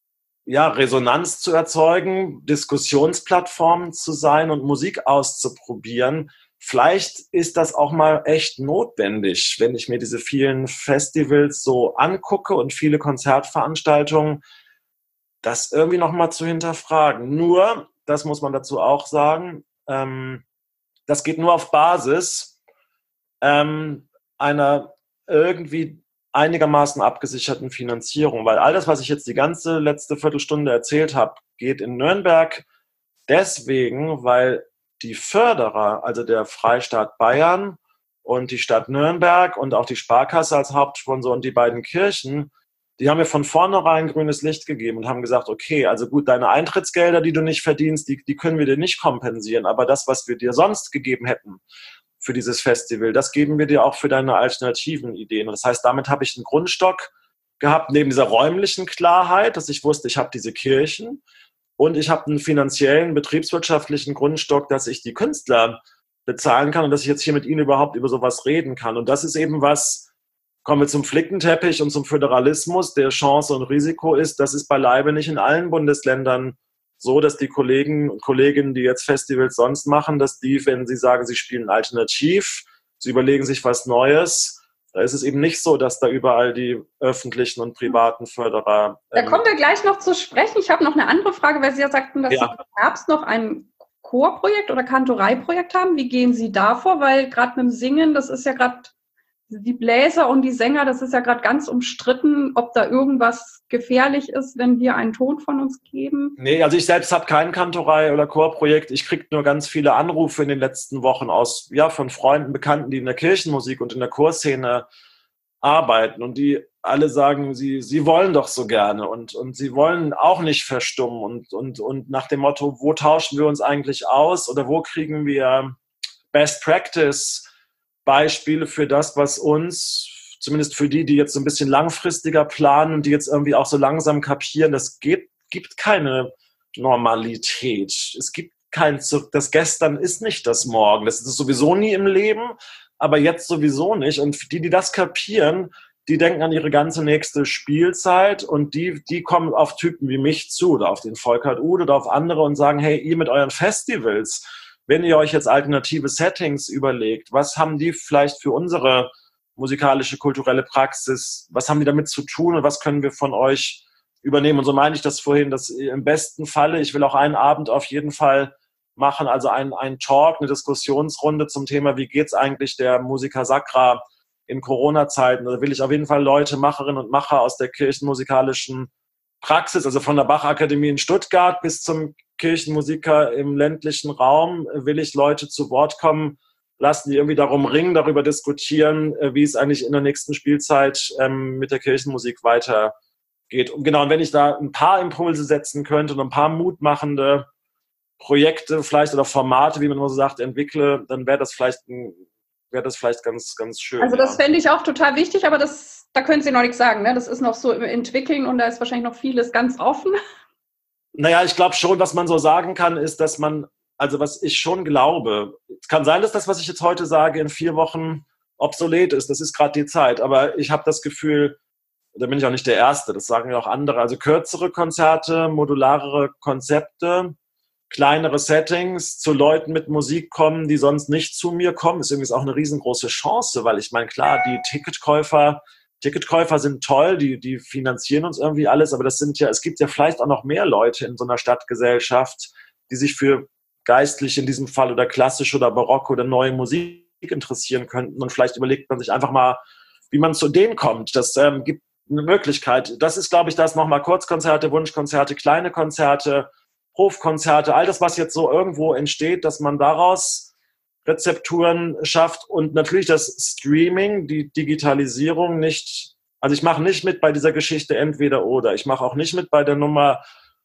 ja, Resonanz zu erzeugen, Diskussionsplattformen zu sein und Musik auszuprobieren. Vielleicht ist das auch mal echt notwendig, wenn ich mir diese vielen Festivals so angucke und viele Konzertveranstaltungen, das irgendwie nochmal zu hinterfragen. Nur, das muss man dazu auch sagen, ähm, das geht nur auf Basis ähm, einer irgendwie einigermaßen abgesicherten Finanzierung, weil all das, was ich jetzt die ganze letzte Viertelstunde erzählt habe, geht in Nürnberg deswegen, weil die Förderer, also der Freistaat Bayern und die Stadt Nürnberg und auch die Sparkasse als Hauptsponsor und die beiden Kirchen, die haben mir von vornherein grünes Licht gegeben und haben gesagt, okay, also gut, deine Eintrittsgelder, die du nicht verdienst, die, die können wir dir nicht kompensieren, aber das, was wir dir sonst gegeben hätten für dieses Festival, das geben wir dir auch für deine alternativen Ideen. Und das heißt, damit habe ich einen Grundstock gehabt, neben dieser räumlichen Klarheit, dass ich wusste, ich habe diese Kirchen, und ich habe einen finanziellen, betriebswirtschaftlichen Grundstock, dass ich die Künstler bezahlen kann und dass ich jetzt hier mit ihnen überhaupt über sowas reden kann. Und das ist eben was, kommen wir zum Flickenteppich und zum Föderalismus, der Chance und Risiko ist, das ist beileibe nicht in allen Bundesländern so, dass die Kollegen und Kolleginnen, die jetzt Festivals sonst machen, dass die, wenn sie sagen, sie spielen alternativ, sie überlegen sich was Neues, da ist es eben nicht so, dass da überall die öffentlichen und privaten Förderer... Ähm, da kommen wir gleich noch zu sprechen. Ich habe noch eine andere Frage, weil Sie ja sagten, dass ja. Sie im Herbst noch ein Chorprojekt oder Kantoreiprojekt haben. Wie gehen Sie da vor? Weil gerade mit dem Singen, das ist ja gerade die Bläser und die Sänger, das ist ja gerade ganz umstritten, ob da irgendwas gefährlich ist, wenn wir einen Ton von uns geben. Nee, also ich selbst habe kein Kantorei- oder Chorprojekt. Ich kriege nur ganz viele Anrufe in den letzten Wochen aus, ja, von Freunden, Bekannten, die in der Kirchenmusik und in der Chorszene arbeiten und die alle sagen, sie, sie wollen doch so gerne und, und sie wollen auch nicht verstummen und, und, und nach dem Motto, wo tauschen wir uns eigentlich aus oder wo kriegen wir Best Practice Beispiele für das, was uns, zumindest für die, die jetzt so ein bisschen langfristiger planen und die jetzt irgendwie auch so langsam kapieren, das gibt, gibt keine Normalität. Es gibt kein Zurück. Das Gestern ist nicht das Morgen. Das ist sowieso nie im Leben, aber jetzt sowieso nicht. Und die, die das kapieren, die denken an ihre ganze nächste Spielzeit und die, die kommen auf Typen wie mich zu oder auf den Volkert Ude oder auf andere und sagen, hey, ihr mit euren Festivals, wenn ihr euch jetzt alternative Settings überlegt, was haben die vielleicht für unsere musikalische, kulturelle Praxis, was haben die damit zu tun und was können wir von euch übernehmen? Und so meine ich das vorhin, dass im besten Falle, ich will auch einen Abend auf jeden Fall machen, also ein, ein Talk, eine Diskussionsrunde zum Thema, wie geht's eigentlich der Musica Sacra in Corona-Zeiten? Da will ich auf jeden Fall Leute, Macherinnen und Macher aus der kirchenmusikalischen Praxis, also von der Bach-Akademie in Stuttgart bis zum Kirchenmusiker im ländlichen Raum, will ich Leute zu Wort kommen lassen, die irgendwie darum ringen, darüber diskutieren, wie es eigentlich in der nächsten Spielzeit ähm, mit der Kirchenmusik weitergeht. Und genau, und wenn ich da ein paar Impulse setzen könnte und ein paar mutmachende Projekte vielleicht oder Formate, wie man immer so sagt, entwickle, dann wäre das vielleicht ein, wäre das vielleicht ganz, ganz schön. Also das ja. fände ich auch total wichtig, aber das, da können Sie noch nichts sagen, ne? Das ist noch so im Entwickeln und da ist wahrscheinlich noch vieles ganz offen. Naja, ich glaube schon, was man so sagen kann, ist, dass man, also was ich schon glaube, es kann sein, dass das, was ich jetzt heute sage, in vier Wochen obsolet ist. Das ist gerade die Zeit. Aber ich habe das Gefühl, da bin ich auch nicht der Erste, das sagen ja auch andere. Also kürzere Konzerte, modularere Konzepte, kleinere Settings, zu Leuten mit Musik kommen, die sonst nicht zu mir kommen, ist übrigens auch eine riesengroße Chance, weil ich meine, klar, die Ticketkäufer, Ticketkäufer sind toll, die, die finanzieren uns irgendwie alles, aber das sind ja, es gibt ja vielleicht auch noch mehr Leute in so einer Stadtgesellschaft, die sich für geistlich in diesem Fall oder klassisch oder barock oder neue Musik interessieren könnten und vielleicht überlegt man sich einfach mal, wie man zu denen kommt. Das ähm, gibt eine Möglichkeit. Das ist, glaube ich, das nochmal Kurzkonzerte, Wunschkonzerte, kleine Konzerte, Hofkonzerte, all das, was jetzt so irgendwo entsteht, dass man daraus Rezepturen schafft und natürlich das Streaming, die Digitalisierung nicht, also ich mache nicht mit bei dieser Geschichte entweder oder, ich mache auch nicht mit bei der Nummer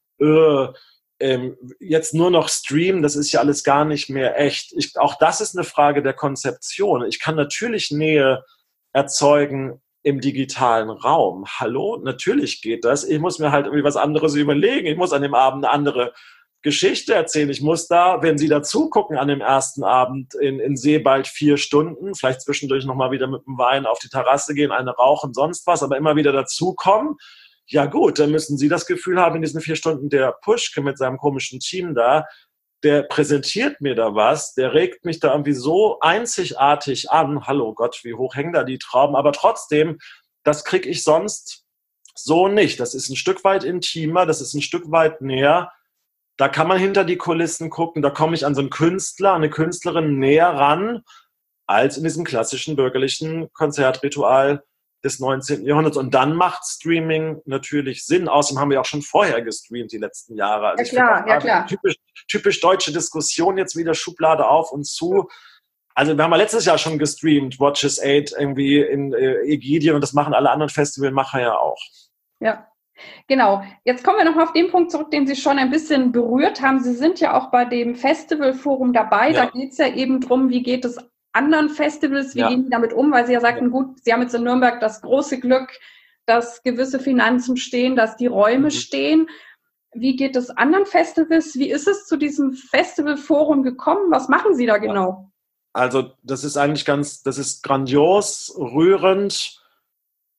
äh, ähm, jetzt nur noch streamen, das ist ja alles gar nicht mehr echt. Ich, auch das ist eine Frage der Konzeption. Ich kann natürlich Nähe erzeugen im digitalen Raum. Hallo, natürlich geht das. Ich muss mir halt irgendwie was anderes überlegen. Ich muss an dem Abend eine andere Geschichte erzählen. Ich muss da, wenn Sie dazu gucken, an dem ersten Abend in, in Seebald vier Stunden, vielleicht zwischendurch nochmal wieder mit dem Wein auf die Terrasse gehen, eine rauchen, sonst was, aber immer wieder dazukommen. Ja gut, dann müssen Sie das Gefühl haben, in diesen vier Stunden der Puschke mit seinem komischen Team da, der präsentiert mir da was, der regt mich da irgendwie so einzigartig an. Hallo Gott, wie hoch hängen da die Trauben? Aber trotzdem, das kriege ich sonst so nicht. Das ist ein Stück weit intimer, das ist ein Stück weit näher. Da kann man hinter die Kulissen gucken, da komme ich an so einen Künstler, eine Künstlerin näher ran, als in diesem klassischen bürgerlichen Konzertritual des neunzehnten Jahrhunderts. Und dann macht Streaming natürlich Sinn. Außerdem haben wir auch schon vorher gestreamt die letzten Jahre. Also ja klar, ja klar. Typisch, typisch deutsche Diskussion, jetzt wieder Schublade auf und zu. Also wir haben ja letztes Jahr schon gestreamt, Watches Eight irgendwie in äh, Ägidien und das machen alle anderen Festivalmacher ja auch. Ja. Genau. Jetzt kommen wir noch mal auf den Punkt zurück, den Sie schon ein bisschen berührt haben. Sie sind ja auch bei dem Festivalforum dabei. Ja. Da geht es ja eben drum, wie geht es anderen Festivals, wie ja. gehen die damit um? Weil Sie ja sagten, ja. gut, Sie haben jetzt in Nürnberg das große Glück, dass gewisse Finanzen stehen, dass die Räume mhm. stehen. Wie geht es anderen Festivals? Wie ist es zu diesem Festivalforum gekommen? Was machen Sie da genau? Also das ist eigentlich ganz, das ist grandios, rührend.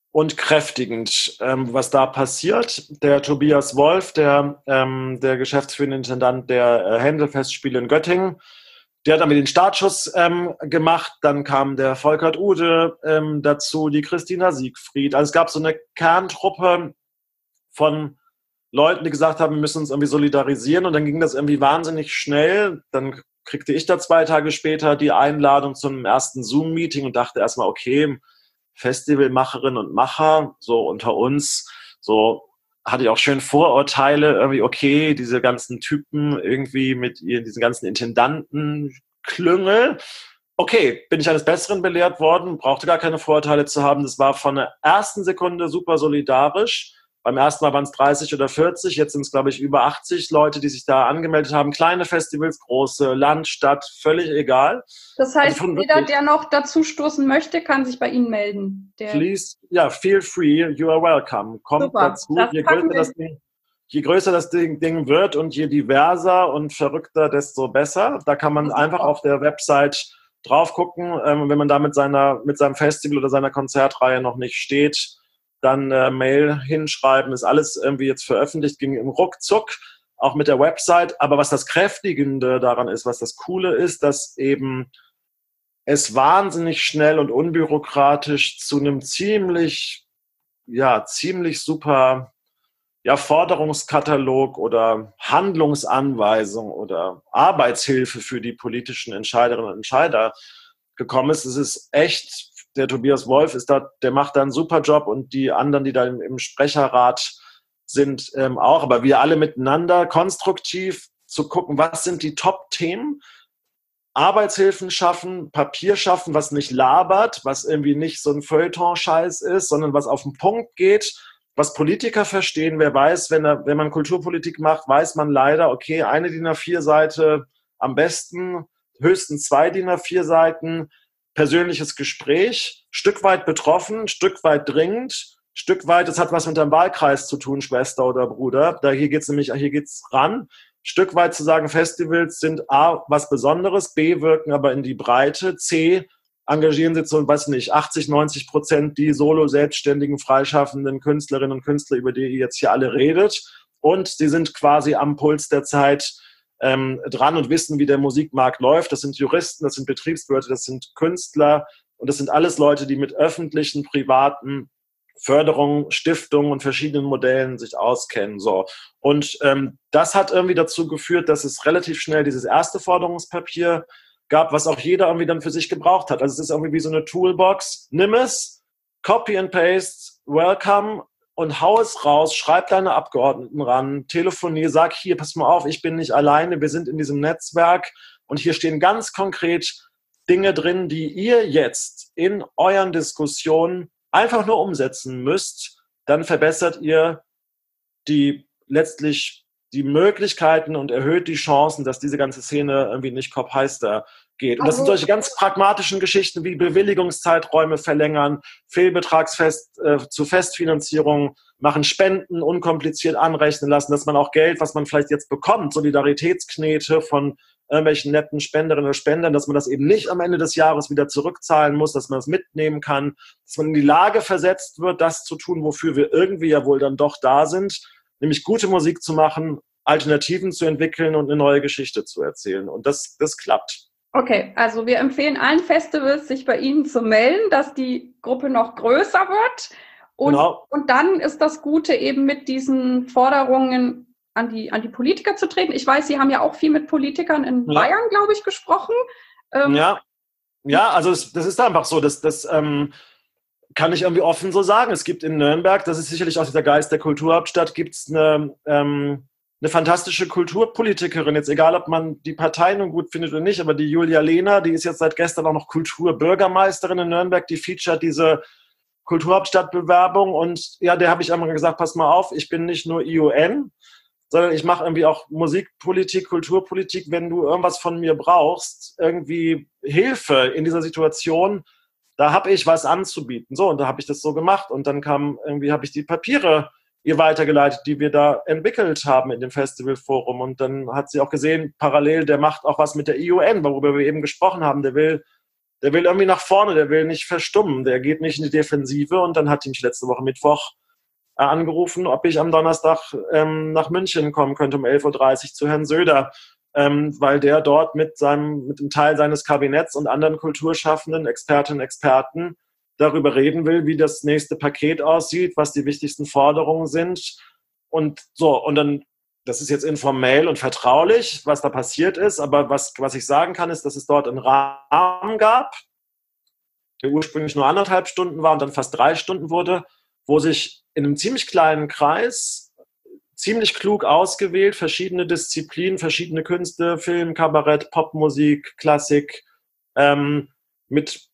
und kräftigend, ähm, was da passiert. Der Tobias Wolf, der, ähm, der geschäftsführende Intendant der äh, Händel-Festspiele in Göttingen, der hat dann den Startschuss ähm, gemacht. Dann kam der Volkert Ude ähm, dazu, die Christina Siegfried. Also es gab so eine Kerntruppe von Leuten, die gesagt haben, wir müssen uns irgendwie solidarisieren. Und dann ging das irgendwie wahnsinnig schnell. Dann kriegte ich da zwei Tage später die Einladung zum ersten Zoom-Meeting und dachte erstmal, okay, Festivalmacherinnen und Macher, so unter uns, so hatte ich auch schön Vorurteile, irgendwie, okay, diese ganzen Typen irgendwie mit ihren, diesen ganzen Intendantenklüngel. Okay, bin ich eines Besseren belehrt worden, brauchte gar keine Vorurteile zu haben. Das war von der ersten Sekunde super solidarisch. Beim ersten Mal waren es dreißig oder vierzig, jetzt sind es, glaube ich, über achtzig Leute, die sich da angemeldet haben. Kleine Festivals, große, Land, Stadt, völlig egal. Das heißt, also jeder, der noch dazu stoßen möchte, kann sich bei Ihnen melden. Der please, ja, feel free, you are welcome. Kommt Super, dazu. Je größer das, Ding, je größer das Ding, Ding wird und je diverser und verrückter, desto besser. Da kann man einfach auf der Website drauf gucken. Ähm, wenn man da mit, seiner, mit seinem Festival oder seiner Konzertreihe noch nicht steht, dann äh, Mail hinschreiben, ist alles irgendwie jetzt veröffentlicht, ging im Ruckzuck, auch mit der Website. Aber was das Kräftigende daran ist, was das Coole ist, dass eben es wahnsinnig schnell und unbürokratisch zu einem ziemlich, ja, ziemlich super ja, Forderungskatalog oder Handlungsanweisung oder Arbeitshilfe für die politischen Entscheiderinnen und Entscheider gekommen ist. Es ist echt, der Tobias Wolf ist da, der macht da einen super Job und die anderen, die da im, im Sprecherrat sind, ähm, auch. Aber wir alle miteinander konstruktiv zu gucken, was sind die Top-Themen, Arbeitshilfen schaffen, Papier schaffen, was nicht labert, was irgendwie nicht so ein Feuilleton-Scheiß ist, sondern was auf den Punkt geht, was Politiker verstehen. Wer weiß, wenn, er, wenn man Kulturpolitik macht, weiß man leider, okay, eine D I N A vier Seite am besten, höchstens zwei D I N A vier Seiten, persönliches Gespräch, Stück weit betroffen, Stück weit dringend, Stück weit, das hat was mit dem Wahlkreis zu tun, Schwester oder Bruder. Da hier geht's nämlich, hier geht's ran. Stück weit zu sagen, Festivals sind A, was Besonderes, B, wirken aber in die Breite, C, engagieren sich so, weiß nicht, achtzig, neunzig Prozent die solo-selbstständigen, freischaffenden Künstlerinnen und Künstler, über die ihr jetzt hier alle redet. Und sie sind quasi am Puls der Zeit ähm, dran und wissen, wie der Musikmarkt läuft. Das sind Juristen, das sind Betriebswirte, das sind Künstler und das sind alles Leute, die mit öffentlichen, privaten Förderungen, Stiftungen und verschiedenen Modellen sich auskennen. So. Und ähm, das hat irgendwie dazu geführt, dass es relativ schnell dieses erste Forderungspapier gab, was auch jeder irgendwie dann für sich gebraucht hat. Also es ist irgendwie wie so eine Toolbox. Nimm es, copy and paste, welcome und hau es raus, schreib deine Abgeordneten ran, telefonier, sag hier, pass mal auf, ich bin nicht alleine, wir sind in diesem Netzwerk und hier stehen ganz konkret Dinge drin, die ihr jetzt in euren Diskussionen einfach nur umsetzen müsst, dann verbessert ihr die letztlich die Möglichkeiten und erhöht die Chancen, dass diese ganze Szene irgendwie nicht kopfheister geht. Und das sind solche ganz pragmatischen Geschichten wie Bewilligungszeiträume verlängern, Fehlbetragsfest äh, zu Festfinanzierung machen, Spenden unkompliziert anrechnen lassen, dass man auch Geld, was man vielleicht jetzt bekommt, Solidaritätsknete von irgendwelchen netten Spenderinnen und Spendern, dass man das eben nicht am Ende des Jahres wieder zurückzahlen muss, dass man das mitnehmen kann, dass man in die Lage versetzt wird, das zu tun, wofür wir irgendwie ja wohl dann doch da sind, nämlich gute Musik zu machen, Alternativen zu entwickeln und eine neue Geschichte zu erzählen. Und das, das klappt. Okay, also wir empfehlen allen Festivals, sich bei Ihnen zu melden, dass die Gruppe noch größer wird. Und, genau. und dann ist das Gute eben mit diesen Forderungen an die, an die Politiker zu treten. Ich weiß, Sie haben ja auch viel mit Politikern in ja. Bayern, glaube ich, gesprochen. Ähm, ja. ja, also es, das ist einfach so, dass das ähm, kann ich irgendwie offen so sagen. Es gibt in Nürnberg, das ist sicherlich auch dieser Geist der Kulturhauptstadt, gibt es eine, ähm, eine fantastische Kulturpolitikerin. Jetzt egal, ob man die Partei nun gut findet oder nicht, aber die Julia Lehner, die ist jetzt seit gestern auch noch Kulturbürgermeisterin in Nürnberg, die featuret diese Kulturhauptstadtbewerbung und ja, der habe ich einmal gesagt, pass mal auf, ich bin nicht nur I U N, sondern ich mache irgendwie auch Musikpolitik, Kulturpolitik. Wenn du irgendwas von mir brauchst, irgendwie Hilfe in dieser Situation, da habe ich was anzubieten. So, und da habe ich das so gemacht. Und dann kam irgendwie, habe ich die Papiere ihr weitergeleitet, die wir da entwickelt haben in dem Festivalforum. Und dann hat sie auch gesehen, parallel, der macht auch was mit der I U N, worüber wir eben gesprochen haben. Der will der will irgendwie nach vorne, der will nicht verstummen, der geht nicht in die Defensive. Und dann hat ihn letzte Woche Mittwoch äh, angerufen, ob ich am Donnerstag ähm, nach München kommen könnte um elf Uhr dreißig zu Herrn Söder, ähm, weil der dort mit seinem, mit dem Teil seines Kabinetts und anderen Kulturschaffenden, Expertinnen und Experten darüber reden will, wie das nächste Paket aussieht, was die wichtigsten Forderungen sind. Und so, und dann, das ist jetzt informell und vertraulich, was da passiert ist, aber was, was ich sagen kann, ist, dass es dort einen Rahmen gab, der ursprünglich nur anderthalb Stunden war und dann fast drei Stunden wurde, wo sich in einem ziemlich kleinen Kreis, ziemlich klug ausgewählt, verschiedene Disziplinen, verschiedene Künste, Film, Kabarett, Popmusik, Klassik, ähm, mit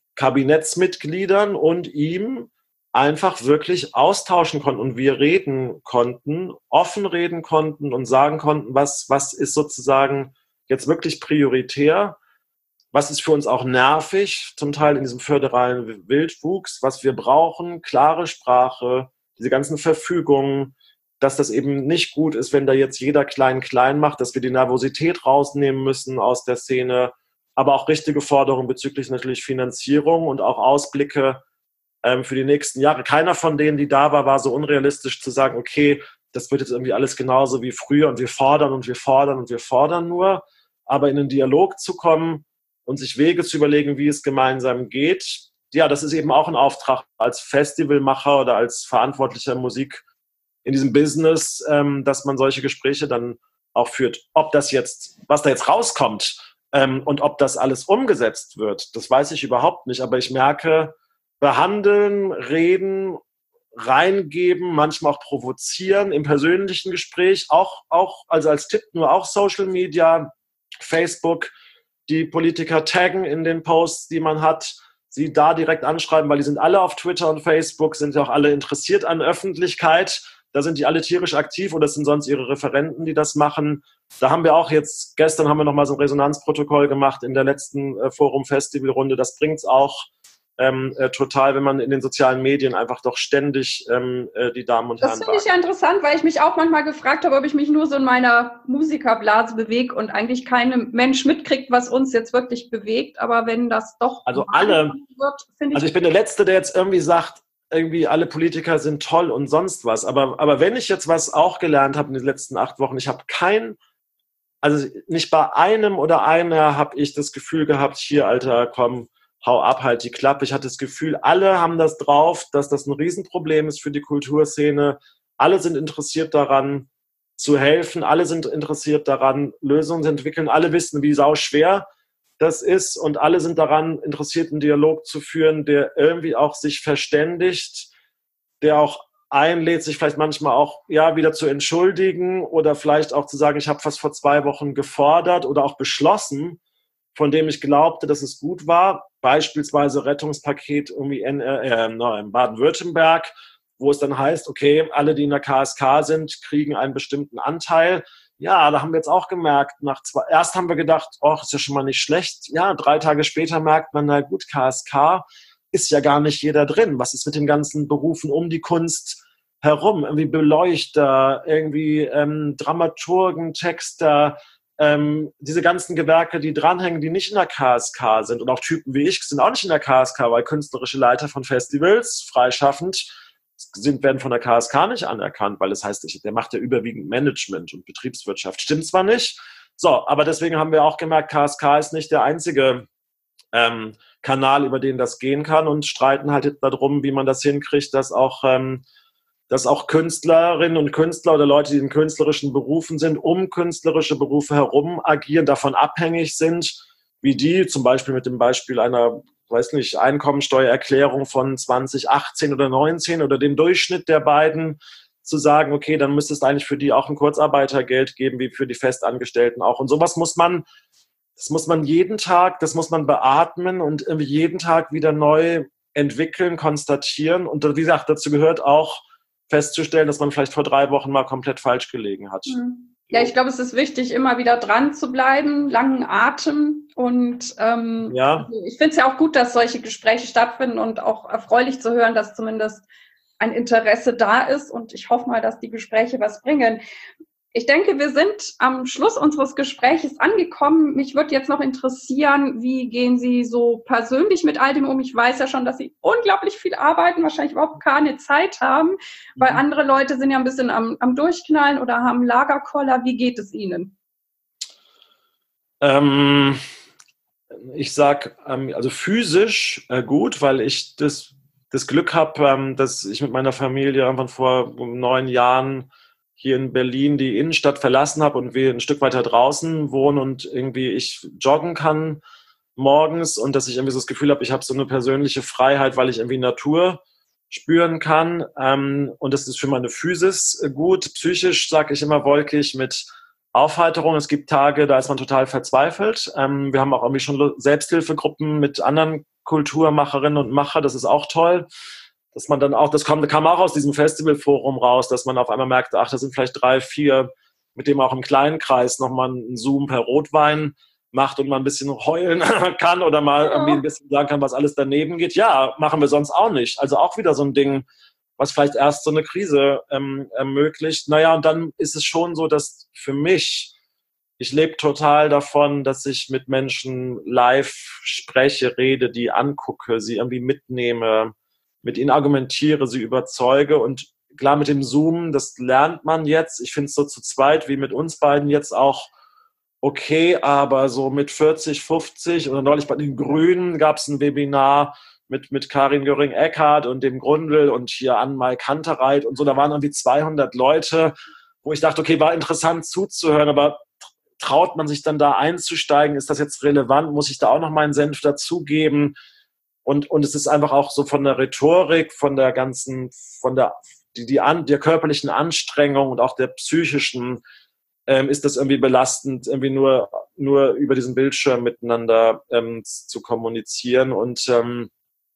Kabinettsmitgliedern und ihm einfach wirklich austauschen konnten und wir reden konnten, offen reden konnten und sagen konnten, was, was ist sozusagen jetzt wirklich prioritär, was ist für uns auch nervig, zum Teil in diesem föderalen Wildwuchs, was wir brauchen, klare Sprache, diese ganzen Verfügungen, dass das eben nicht gut ist, wenn da jetzt jeder klein-klein macht, dass wir die Nervosität rausnehmen müssen aus der Szene, aber auch richtige Forderungen bezüglich natürlich Finanzierung und auch Ausblicke ähm, für die nächsten Jahre. Keiner von denen, die da war, war so unrealistisch zu sagen, okay, das wird jetzt irgendwie alles genauso wie früher und wir fordern und wir fordern und wir fordern nur. Aber in den Dialog zu kommen und sich Wege zu überlegen, wie es gemeinsam geht, ja, das ist eben auch ein Auftrag als Festivalmacher oder als verantwortlicher Musik in diesem Business, ähm, dass man solche Gespräche dann auch führt. Ob das jetzt, was da jetzt rauskommt, Ähm, und ob das alles umgesetzt wird, das weiß ich überhaupt nicht. Aber ich merke, behandeln, reden, reingeben, manchmal auch provozieren im persönlichen Gespräch, auch, auch also als Tipp nur auch Social Media, Facebook, die Politiker taggen in den Posts, die man hat, sie da direkt anschreiben, weil die sind alle auf Twitter und Facebook, sind ja auch alle interessiert an Öffentlichkeit. Da sind die alle tierisch aktiv oder das sind sonst ihre Referenten, die das machen. Da haben wir auch jetzt, gestern haben wir nochmal so ein Resonanzprotokoll gemacht in der letzten äh, Forum-Festival-Runde. Das bringt's auch ähm, äh, total, wenn man in den sozialen Medien einfach doch ständig ähm, äh, die Damen und Das Herren finde ich ja interessant, weil ich mich auch manchmal gefragt habe, ob ich mich nur so in meiner Musikerblase bewege und eigentlich kein Mensch mitkriegt, was uns jetzt wirklich bewegt. Aber wenn das doch Also alle, wird, finde ich... Also ich bin der Letzte, der jetzt irgendwie sagt, irgendwie alle Politiker sind toll und sonst was. Aber, aber wenn ich jetzt was auch gelernt habe in den letzten acht Wochen, ich habe kein, also nicht bei einem oder einer habe ich das Gefühl gehabt, hier, Alter, komm, hau ab, halt die Klappe. Ich hatte das Gefühl, alle haben das drauf, dass das ein Riesenproblem ist für die Kulturszene. Alle sind interessiert daran, zu helfen. Alle sind interessiert daran, Lösungen zu entwickeln. Alle wissen, wie sau schwer das ist und alle sind daran interessiert, einen Dialog zu führen, der irgendwie auch sich verständigt, der auch einlädt, sich vielleicht manchmal auch ja wieder zu entschuldigen oder vielleicht auch zu sagen, ich habe was vor zwei Wochen gefordert oder auch beschlossen, von dem ich glaubte, dass es gut war, beispielsweise Rettungspaket irgendwie in, äh, in Baden-Württemberg, wo es dann heißt, okay, alle, die in der K S K sind, kriegen einen bestimmten Anteil. Ja, da haben wir jetzt auch gemerkt, nach zwei, erst haben wir gedacht, oh, ist ja schon mal nicht schlecht. Ja, drei Tage später merkt man, na gut, K S K ist ja gar nicht jeder drin. Was ist mit den ganzen Berufen um die Kunst herum? Irgendwie Beleuchter, irgendwie ähm, Dramaturgen, Texter, ähm, diese ganzen Gewerke, die dranhängen, die nicht in der K S K sind. Und auch Typen wie ich sind auch nicht in der K S K, weil künstlerische Leiter von Festivals, freischaffend, sind, werden von der K S K nicht anerkannt, weil es heißt, der macht ja überwiegend Management und Betriebswirtschaft. Stimmt zwar nicht, so, aber deswegen haben wir auch gemerkt, K S K ist nicht der einzige ähm, Kanal, über den das gehen kann und streiten halt jetzt darum, wie man das hinkriegt, dass auch, ähm, dass auch Künstlerinnen und Künstler oder Leute, die in künstlerischen Berufen sind, um künstlerische Berufe herum agieren, davon abhängig sind, wie die, zum Beispiel mit dem Beispiel einer weiß nicht, Einkommensteuererklärung von zwanzig achtzehn oder neunzehn oder dem Durchschnitt der beiden zu sagen, okay, dann müsste es eigentlich für die auch ein Kurzarbeitergeld geben, wie für die Festangestellten auch. Und sowas muss man, das muss man jeden Tag, das muss man beatmen und irgendwie jeden Tag wieder neu entwickeln, konstatieren. Und wie gesagt, dazu gehört auch festzustellen, dass man vielleicht vor drei Wochen mal komplett falsch gelegen hat. Mhm. Ja, ich glaube, es ist wichtig, immer wieder dran zu bleiben, langen Atem. Und ähm, ja. also ich finde es ja auch gut, dass solche Gespräche stattfinden und auch erfreulich zu hören, dass zumindest ein Interesse da ist. Und ich hoffe mal, dass die Gespräche was bringen. Ich denke, wir sind am Schluss unseres Gesprächs angekommen. Mich würde jetzt noch interessieren, wie gehen Sie so persönlich mit all dem um? Ich weiß ja schon, dass Sie unglaublich viel arbeiten, wahrscheinlich überhaupt keine Zeit haben, weil Mhm. andere Leute sind ja ein bisschen am, am Durchknallen oder haben Lagerkoller. Wie geht es Ihnen? Ähm, ich sag, ähm, also physisch äh, gut, weil ich das, das Glück habe, ähm, dass ich mit meiner Familie irgendwann vor neun Jahren hier in Berlin die Innenstadt verlassen habe und wir ein Stück weiter draußen wohnen und irgendwie ich joggen kann morgens und dass ich irgendwie so das Gefühl habe, ich habe so eine persönliche Freiheit, weil ich irgendwie Natur spüren kann. Ähm, und das ist für meine Physis äh, gut. Psychisch sage ich immer wolkig mit Aufheiterung. Es gibt Tage, da ist man total verzweifelt. Ähm, wir haben auch irgendwie schon Selbsthilfegruppen mit anderen Kulturmacherinnen und Macher. Das ist auch toll. Dass man dann auch, das kam, kam auch aus diesem Festivalforum raus, dass man auf einmal merkt, ach, da sind vielleicht drei, vier, mit dem auch im kleinen Kreis nochmal einen Zoom per Rotwein macht und mal ein bisschen heulen kann oder mal Ja. irgendwie ein bisschen sagen kann, was alles daneben geht. Ja, machen wir sonst auch nicht. Also auch wieder so ein Ding, was vielleicht erst so eine Krise ähm, ermöglicht. Naja, und dann ist es schon so, dass für mich, ich lebe total davon, dass ich mit Menschen live spreche, rede, die angucke, sie irgendwie mitnehme, mit ihnen argumentiere, sie überzeuge. Und klar, mit dem Zoom, das lernt man jetzt. Ich finde es so zu zweit wie mit uns beiden jetzt auch okay, aber so mit vierzig, fünfzig oder neulich bei den Grünen gab es ein Webinar mit, mit Karin Göring-Eckardt und dem Grundl und hier Anne-Mai Kantereit und so. Da waren irgendwie zweihundert Leute, wo ich dachte, okay, war interessant zuzuhören, aber traut man sich dann da einzusteigen? Ist das jetzt relevant? Muss ich da auch noch meinen Senf dazugeben? Und, und es ist einfach auch so von der Rhetorik, von der ganzen, von der, die, die an, der körperlichen Anstrengung und auch der psychischen, ähm, ist das irgendwie belastend, irgendwie nur, nur über diesen Bildschirm miteinander ähm, zu kommunizieren. Und ähm,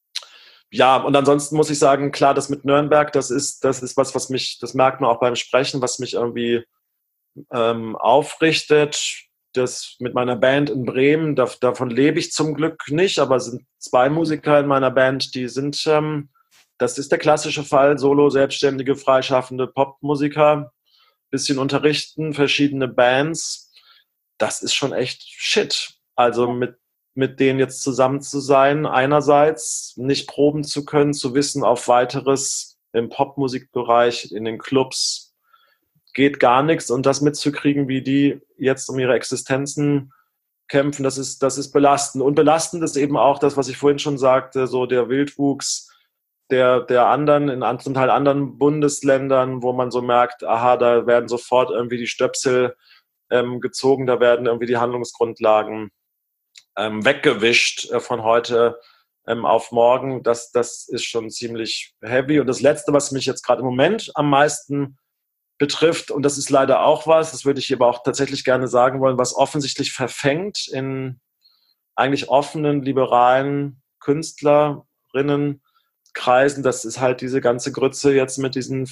ja, und ansonsten muss ich sagen, klar, das mit Nürnberg, das ist, das ist was, was mich, das merkt man auch beim Sprechen, was mich irgendwie ähm, aufrichtet. Das mit meiner Band in Bremen, da, davon lebe ich zum Glück nicht, aber es sind zwei Musiker in meiner Band, die sind, ähm, das ist der klassische Fall, Solo, selbstständige, freischaffende Popmusiker, bisschen unterrichten, verschiedene Bands. Das ist schon echt shit. Also mit, mit denen jetzt zusammen zu sein, einerseits nicht proben zu können, zu wissen, auf weiteres im Popmusikbereich, in den Clubs, geht gar nichts und das mitzukriegen, wie die jetzt um ihre Existenzen kämpfen, das ist, das ist belastend. Und belastend ist eben auch das, was ich vorhin schon sagte, so der Wildwuchs der, der anderen, in zum Teil anderen Bundesländern, wo man so merkt, aha, da werden sofort irgendwie die Stöpsel ähm, gezogen, da werden irgendwie die Handlungsgrundlagen ähm, weggewischt äh, von heute ähm, auf morgen. Das, das ist schon ziemlich heavy. Und das Letzte, was mich jetzt gerade im Moment am meisten betrifft, und das ist leider auch was, das würde ich hier aber auch tatsächlich gerne sagen wollen, was offensichtlich verfängt in eigentlich offenen, liberalen Künstlerinnenkreisen, das ist halt diese ganze Grütze jetzt mit diesen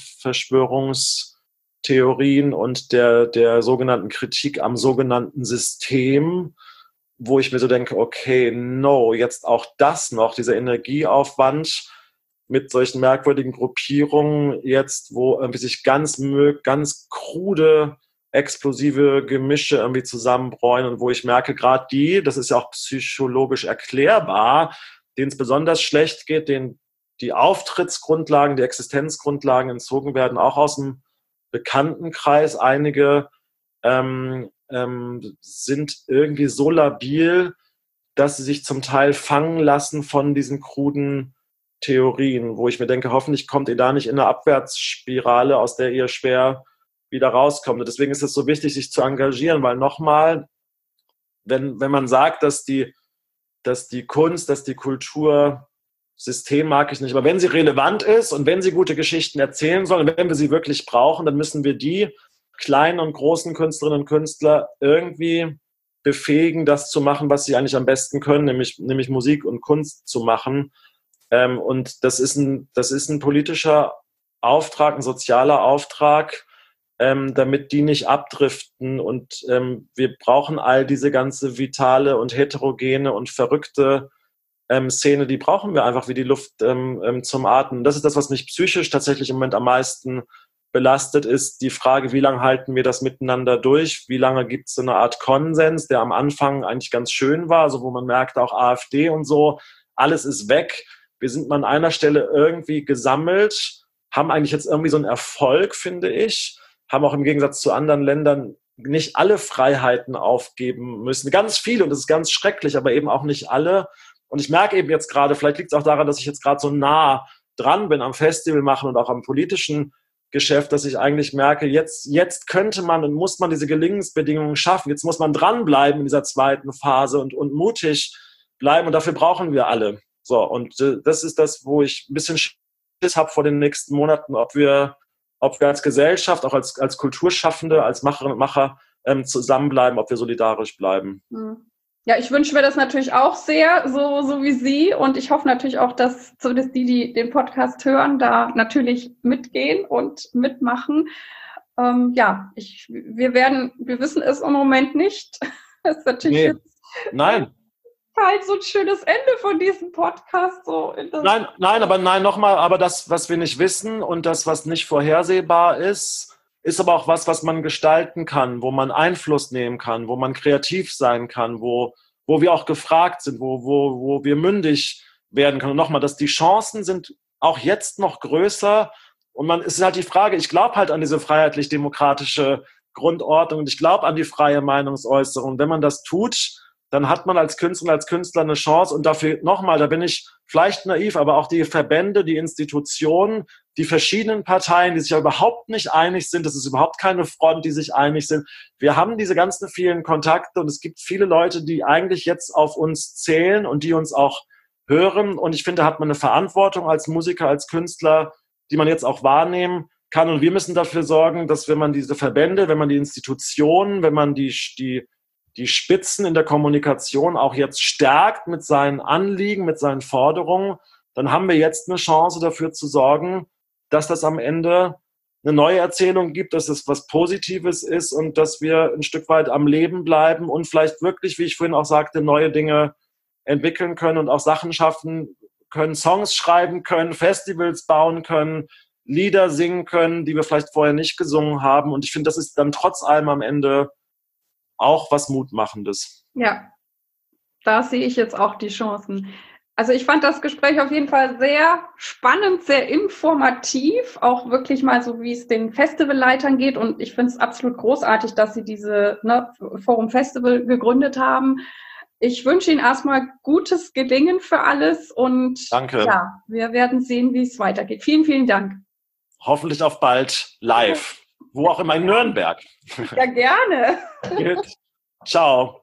Verschwörungstheorien und der, der sogenannten Kritik am sogenannten System, wo ich mir so denke, okay, no, jetzt auch das noch, dieser Energieaufwand, mit solchen merkwürdigen Gruppierungen jetzt, wo irgendwie sich ganz, ganz krude, explosive Gemische irgendwie zusammenbräuen und wo ich merke, gerade die, das ist ja auch psychologisch erklärbar, denen es besonders schlecht geht, denen die Auftrittsgrundlagen, die Existenzgrundlagen entzogen werden, auch aus dem Bekanntenkreis. Einige ähm, ähm, sind irgendwie so labil, dass sie sich zum Teil fangen lassen von diesen kruden Theorien, wo ich mir denke, hoffentlich kommt ihr da nicht in eine Abwärtsspirale, aus der ihr schwer wieder rauskommt. Und deswegen ist es so wichtig, sich zu engagieren, weil nochmal, wenn, wenn man sagt, dass die, dass die Kunst, dass die Kultur, System mag ich nicht, aber wenn sie relevant ist und wenn sie gute Geschichten erzählen soll und wenn wir sie wirklich brauchen, dann müssen wir die kleinen und großen Künstlerinnen und Künstler irgendwie befähigen, das zu machen, was sie eigentlich am besten können, nämlich, nämlich Musik und Kunst zu machen. Ähm, und das ist ein, das ist ein politischer Auftrag, ein sozialer Auftrag, ähm, damit die nicht abdriften. Und ähm, wir brauchen all diese ganze vitale und heterogene und verrückte ähm, Szene, die brauchen wir einfach wie die Luft ähm, ähm, zum Atmen. Das ist das, was mich psychisch tatsächlich im Moment am meisten belastet, ist die Frage, wie lange halten wir das miteinander durch? Wie lange gibt es so eine Art Konsens, der am Anfang eigentlich ganz schön war, also wo man merkt, auch AfD und so, alles ist weg. Wir sind mal an einer Stelle irgendwie gesammelt, haben eigentlich jetzt irgendwie so einen Erfolg, finde ich, haben auch im Gegensatz zu anderen Ländern nicht alle Freiheiten aufgeben müssen. Ganz viele, und das ist ganz schrecklich, aber eben auch nicht alle. Und ich merke eben jetzt gerade, vielleicht liegt es auch daran, dass ich jetzt gerade so nah dran bin am Festival machen und auch am politischen Geschäft, dass ich eigentlich merke, jetzt, jetzt könnte man und muss man diese Gelingensbedingungen schaffen. Jetzt muss man dranbleiben in dieser zweiten Phase und, und mutig bleiben. Und dafür brauchen wir alle. So, und äh, das ist das, wo ich ein bisschen Schiss habe vor den nächsten Monaten, ob wir, ob wir als Gesellschaft, auch als, als Kulturschaffende, als Macherinnen und Macher ähm, zusammenbleiben, ob wir solidarisch bleiben. Ja, ich wünsche mir das natürlich auch sehr, so, so wie Sie. Und ich hoffe natürlich auch, dass zumindest die, die den Podcast hören, da natürlich mitgehen und mitmachen. Ähm, ja, ich, wir werden, wir wissen es im Moment nicht. Das ist natürlich nee. jetzt Nein. halt so ein schönes Ende von diesem Podcast. So nein, nein, aber nein, nochmal, aber das, was wir nicht wissen und das, was nicht vorhersehbar ist, ist aber auch was, was man gestalten kann, wo man Einfluss nehmen kann, wo man kreativ sein kann, wo, wo wir auch gefragt sind, wo, wo, wo wir mündig werden können. Und nochmal, dass die Chancen sind auch jetzt noch größer. Und man, es ist halt die Frage, ich glaube halt an diese freiheitlich-demokratische Grundordnung und ich glaube an die freie Meinungsäußerung. Wenn man das tut, dann hat man als Künstler, als Künstler eine Chance. Und dafür nochmal, da bin ich vielleicht naiv, aber auch die Verbände, die Institutionen, die verschiedenen Parteien, die sich ja überhaupt nicht einig sind, das ist überhaupt keine Front, die sich einig sind. Wir haben diese ganzen vielen Kontakte und es gibt viele Leute, die eigentlich jetzt auf uns zählen und die uns auch hören. Und ich finde, da hat man eine Verantwortung als Musiker, als Künstler, die man jetzt auch wahrnehmen kann. Und wir müssen dafür sorgen, dass wenn man diese Verbände, wenn man die Institutionen, wenn man die, die die Spitzen in der Kommunikation auch jetzt stärkt mit seinen Anliegen, mit seinen Forderungen, dann haben wir jetzt eine Chance dafür zu sorgen, dass das am Ende eine neue Erzählung gibt, dass es was Positives ist und dass wir ein Stück weit am Leben bleiben und vielleicht wirklich, wie ich vorhin auch sagte, neue Dinge entwickeln können und auch Sachen schaffen können, Songs schreiben können, Festivals bauen können, Lieder singen können, die wir vielleicht vorher nicht gesungen haben. Und ich finde, das ist dann trotz allem am Ende auch was Mutmachendes. Ja, da sehe ich jetzt auch die Chancen. Also ich fand das Gespräch auf jeden Fall sehr spannend, sehr informativ, auch wirklich mal so, wie es den Festivalleitern geht. Und ich finde es absolut großartig, dass Sie diese ne, Forum Festival gegründet haben. Ich wünsche Ihnen erstmal gutes Gelingen für alles und Danke. Ja, wir werden sehen, wie es weitergeht. Vielen, vielen Dank. Hoffentlich auf bald live. Wo auch immer in Nürnberg. Ja, gerne. Ciao.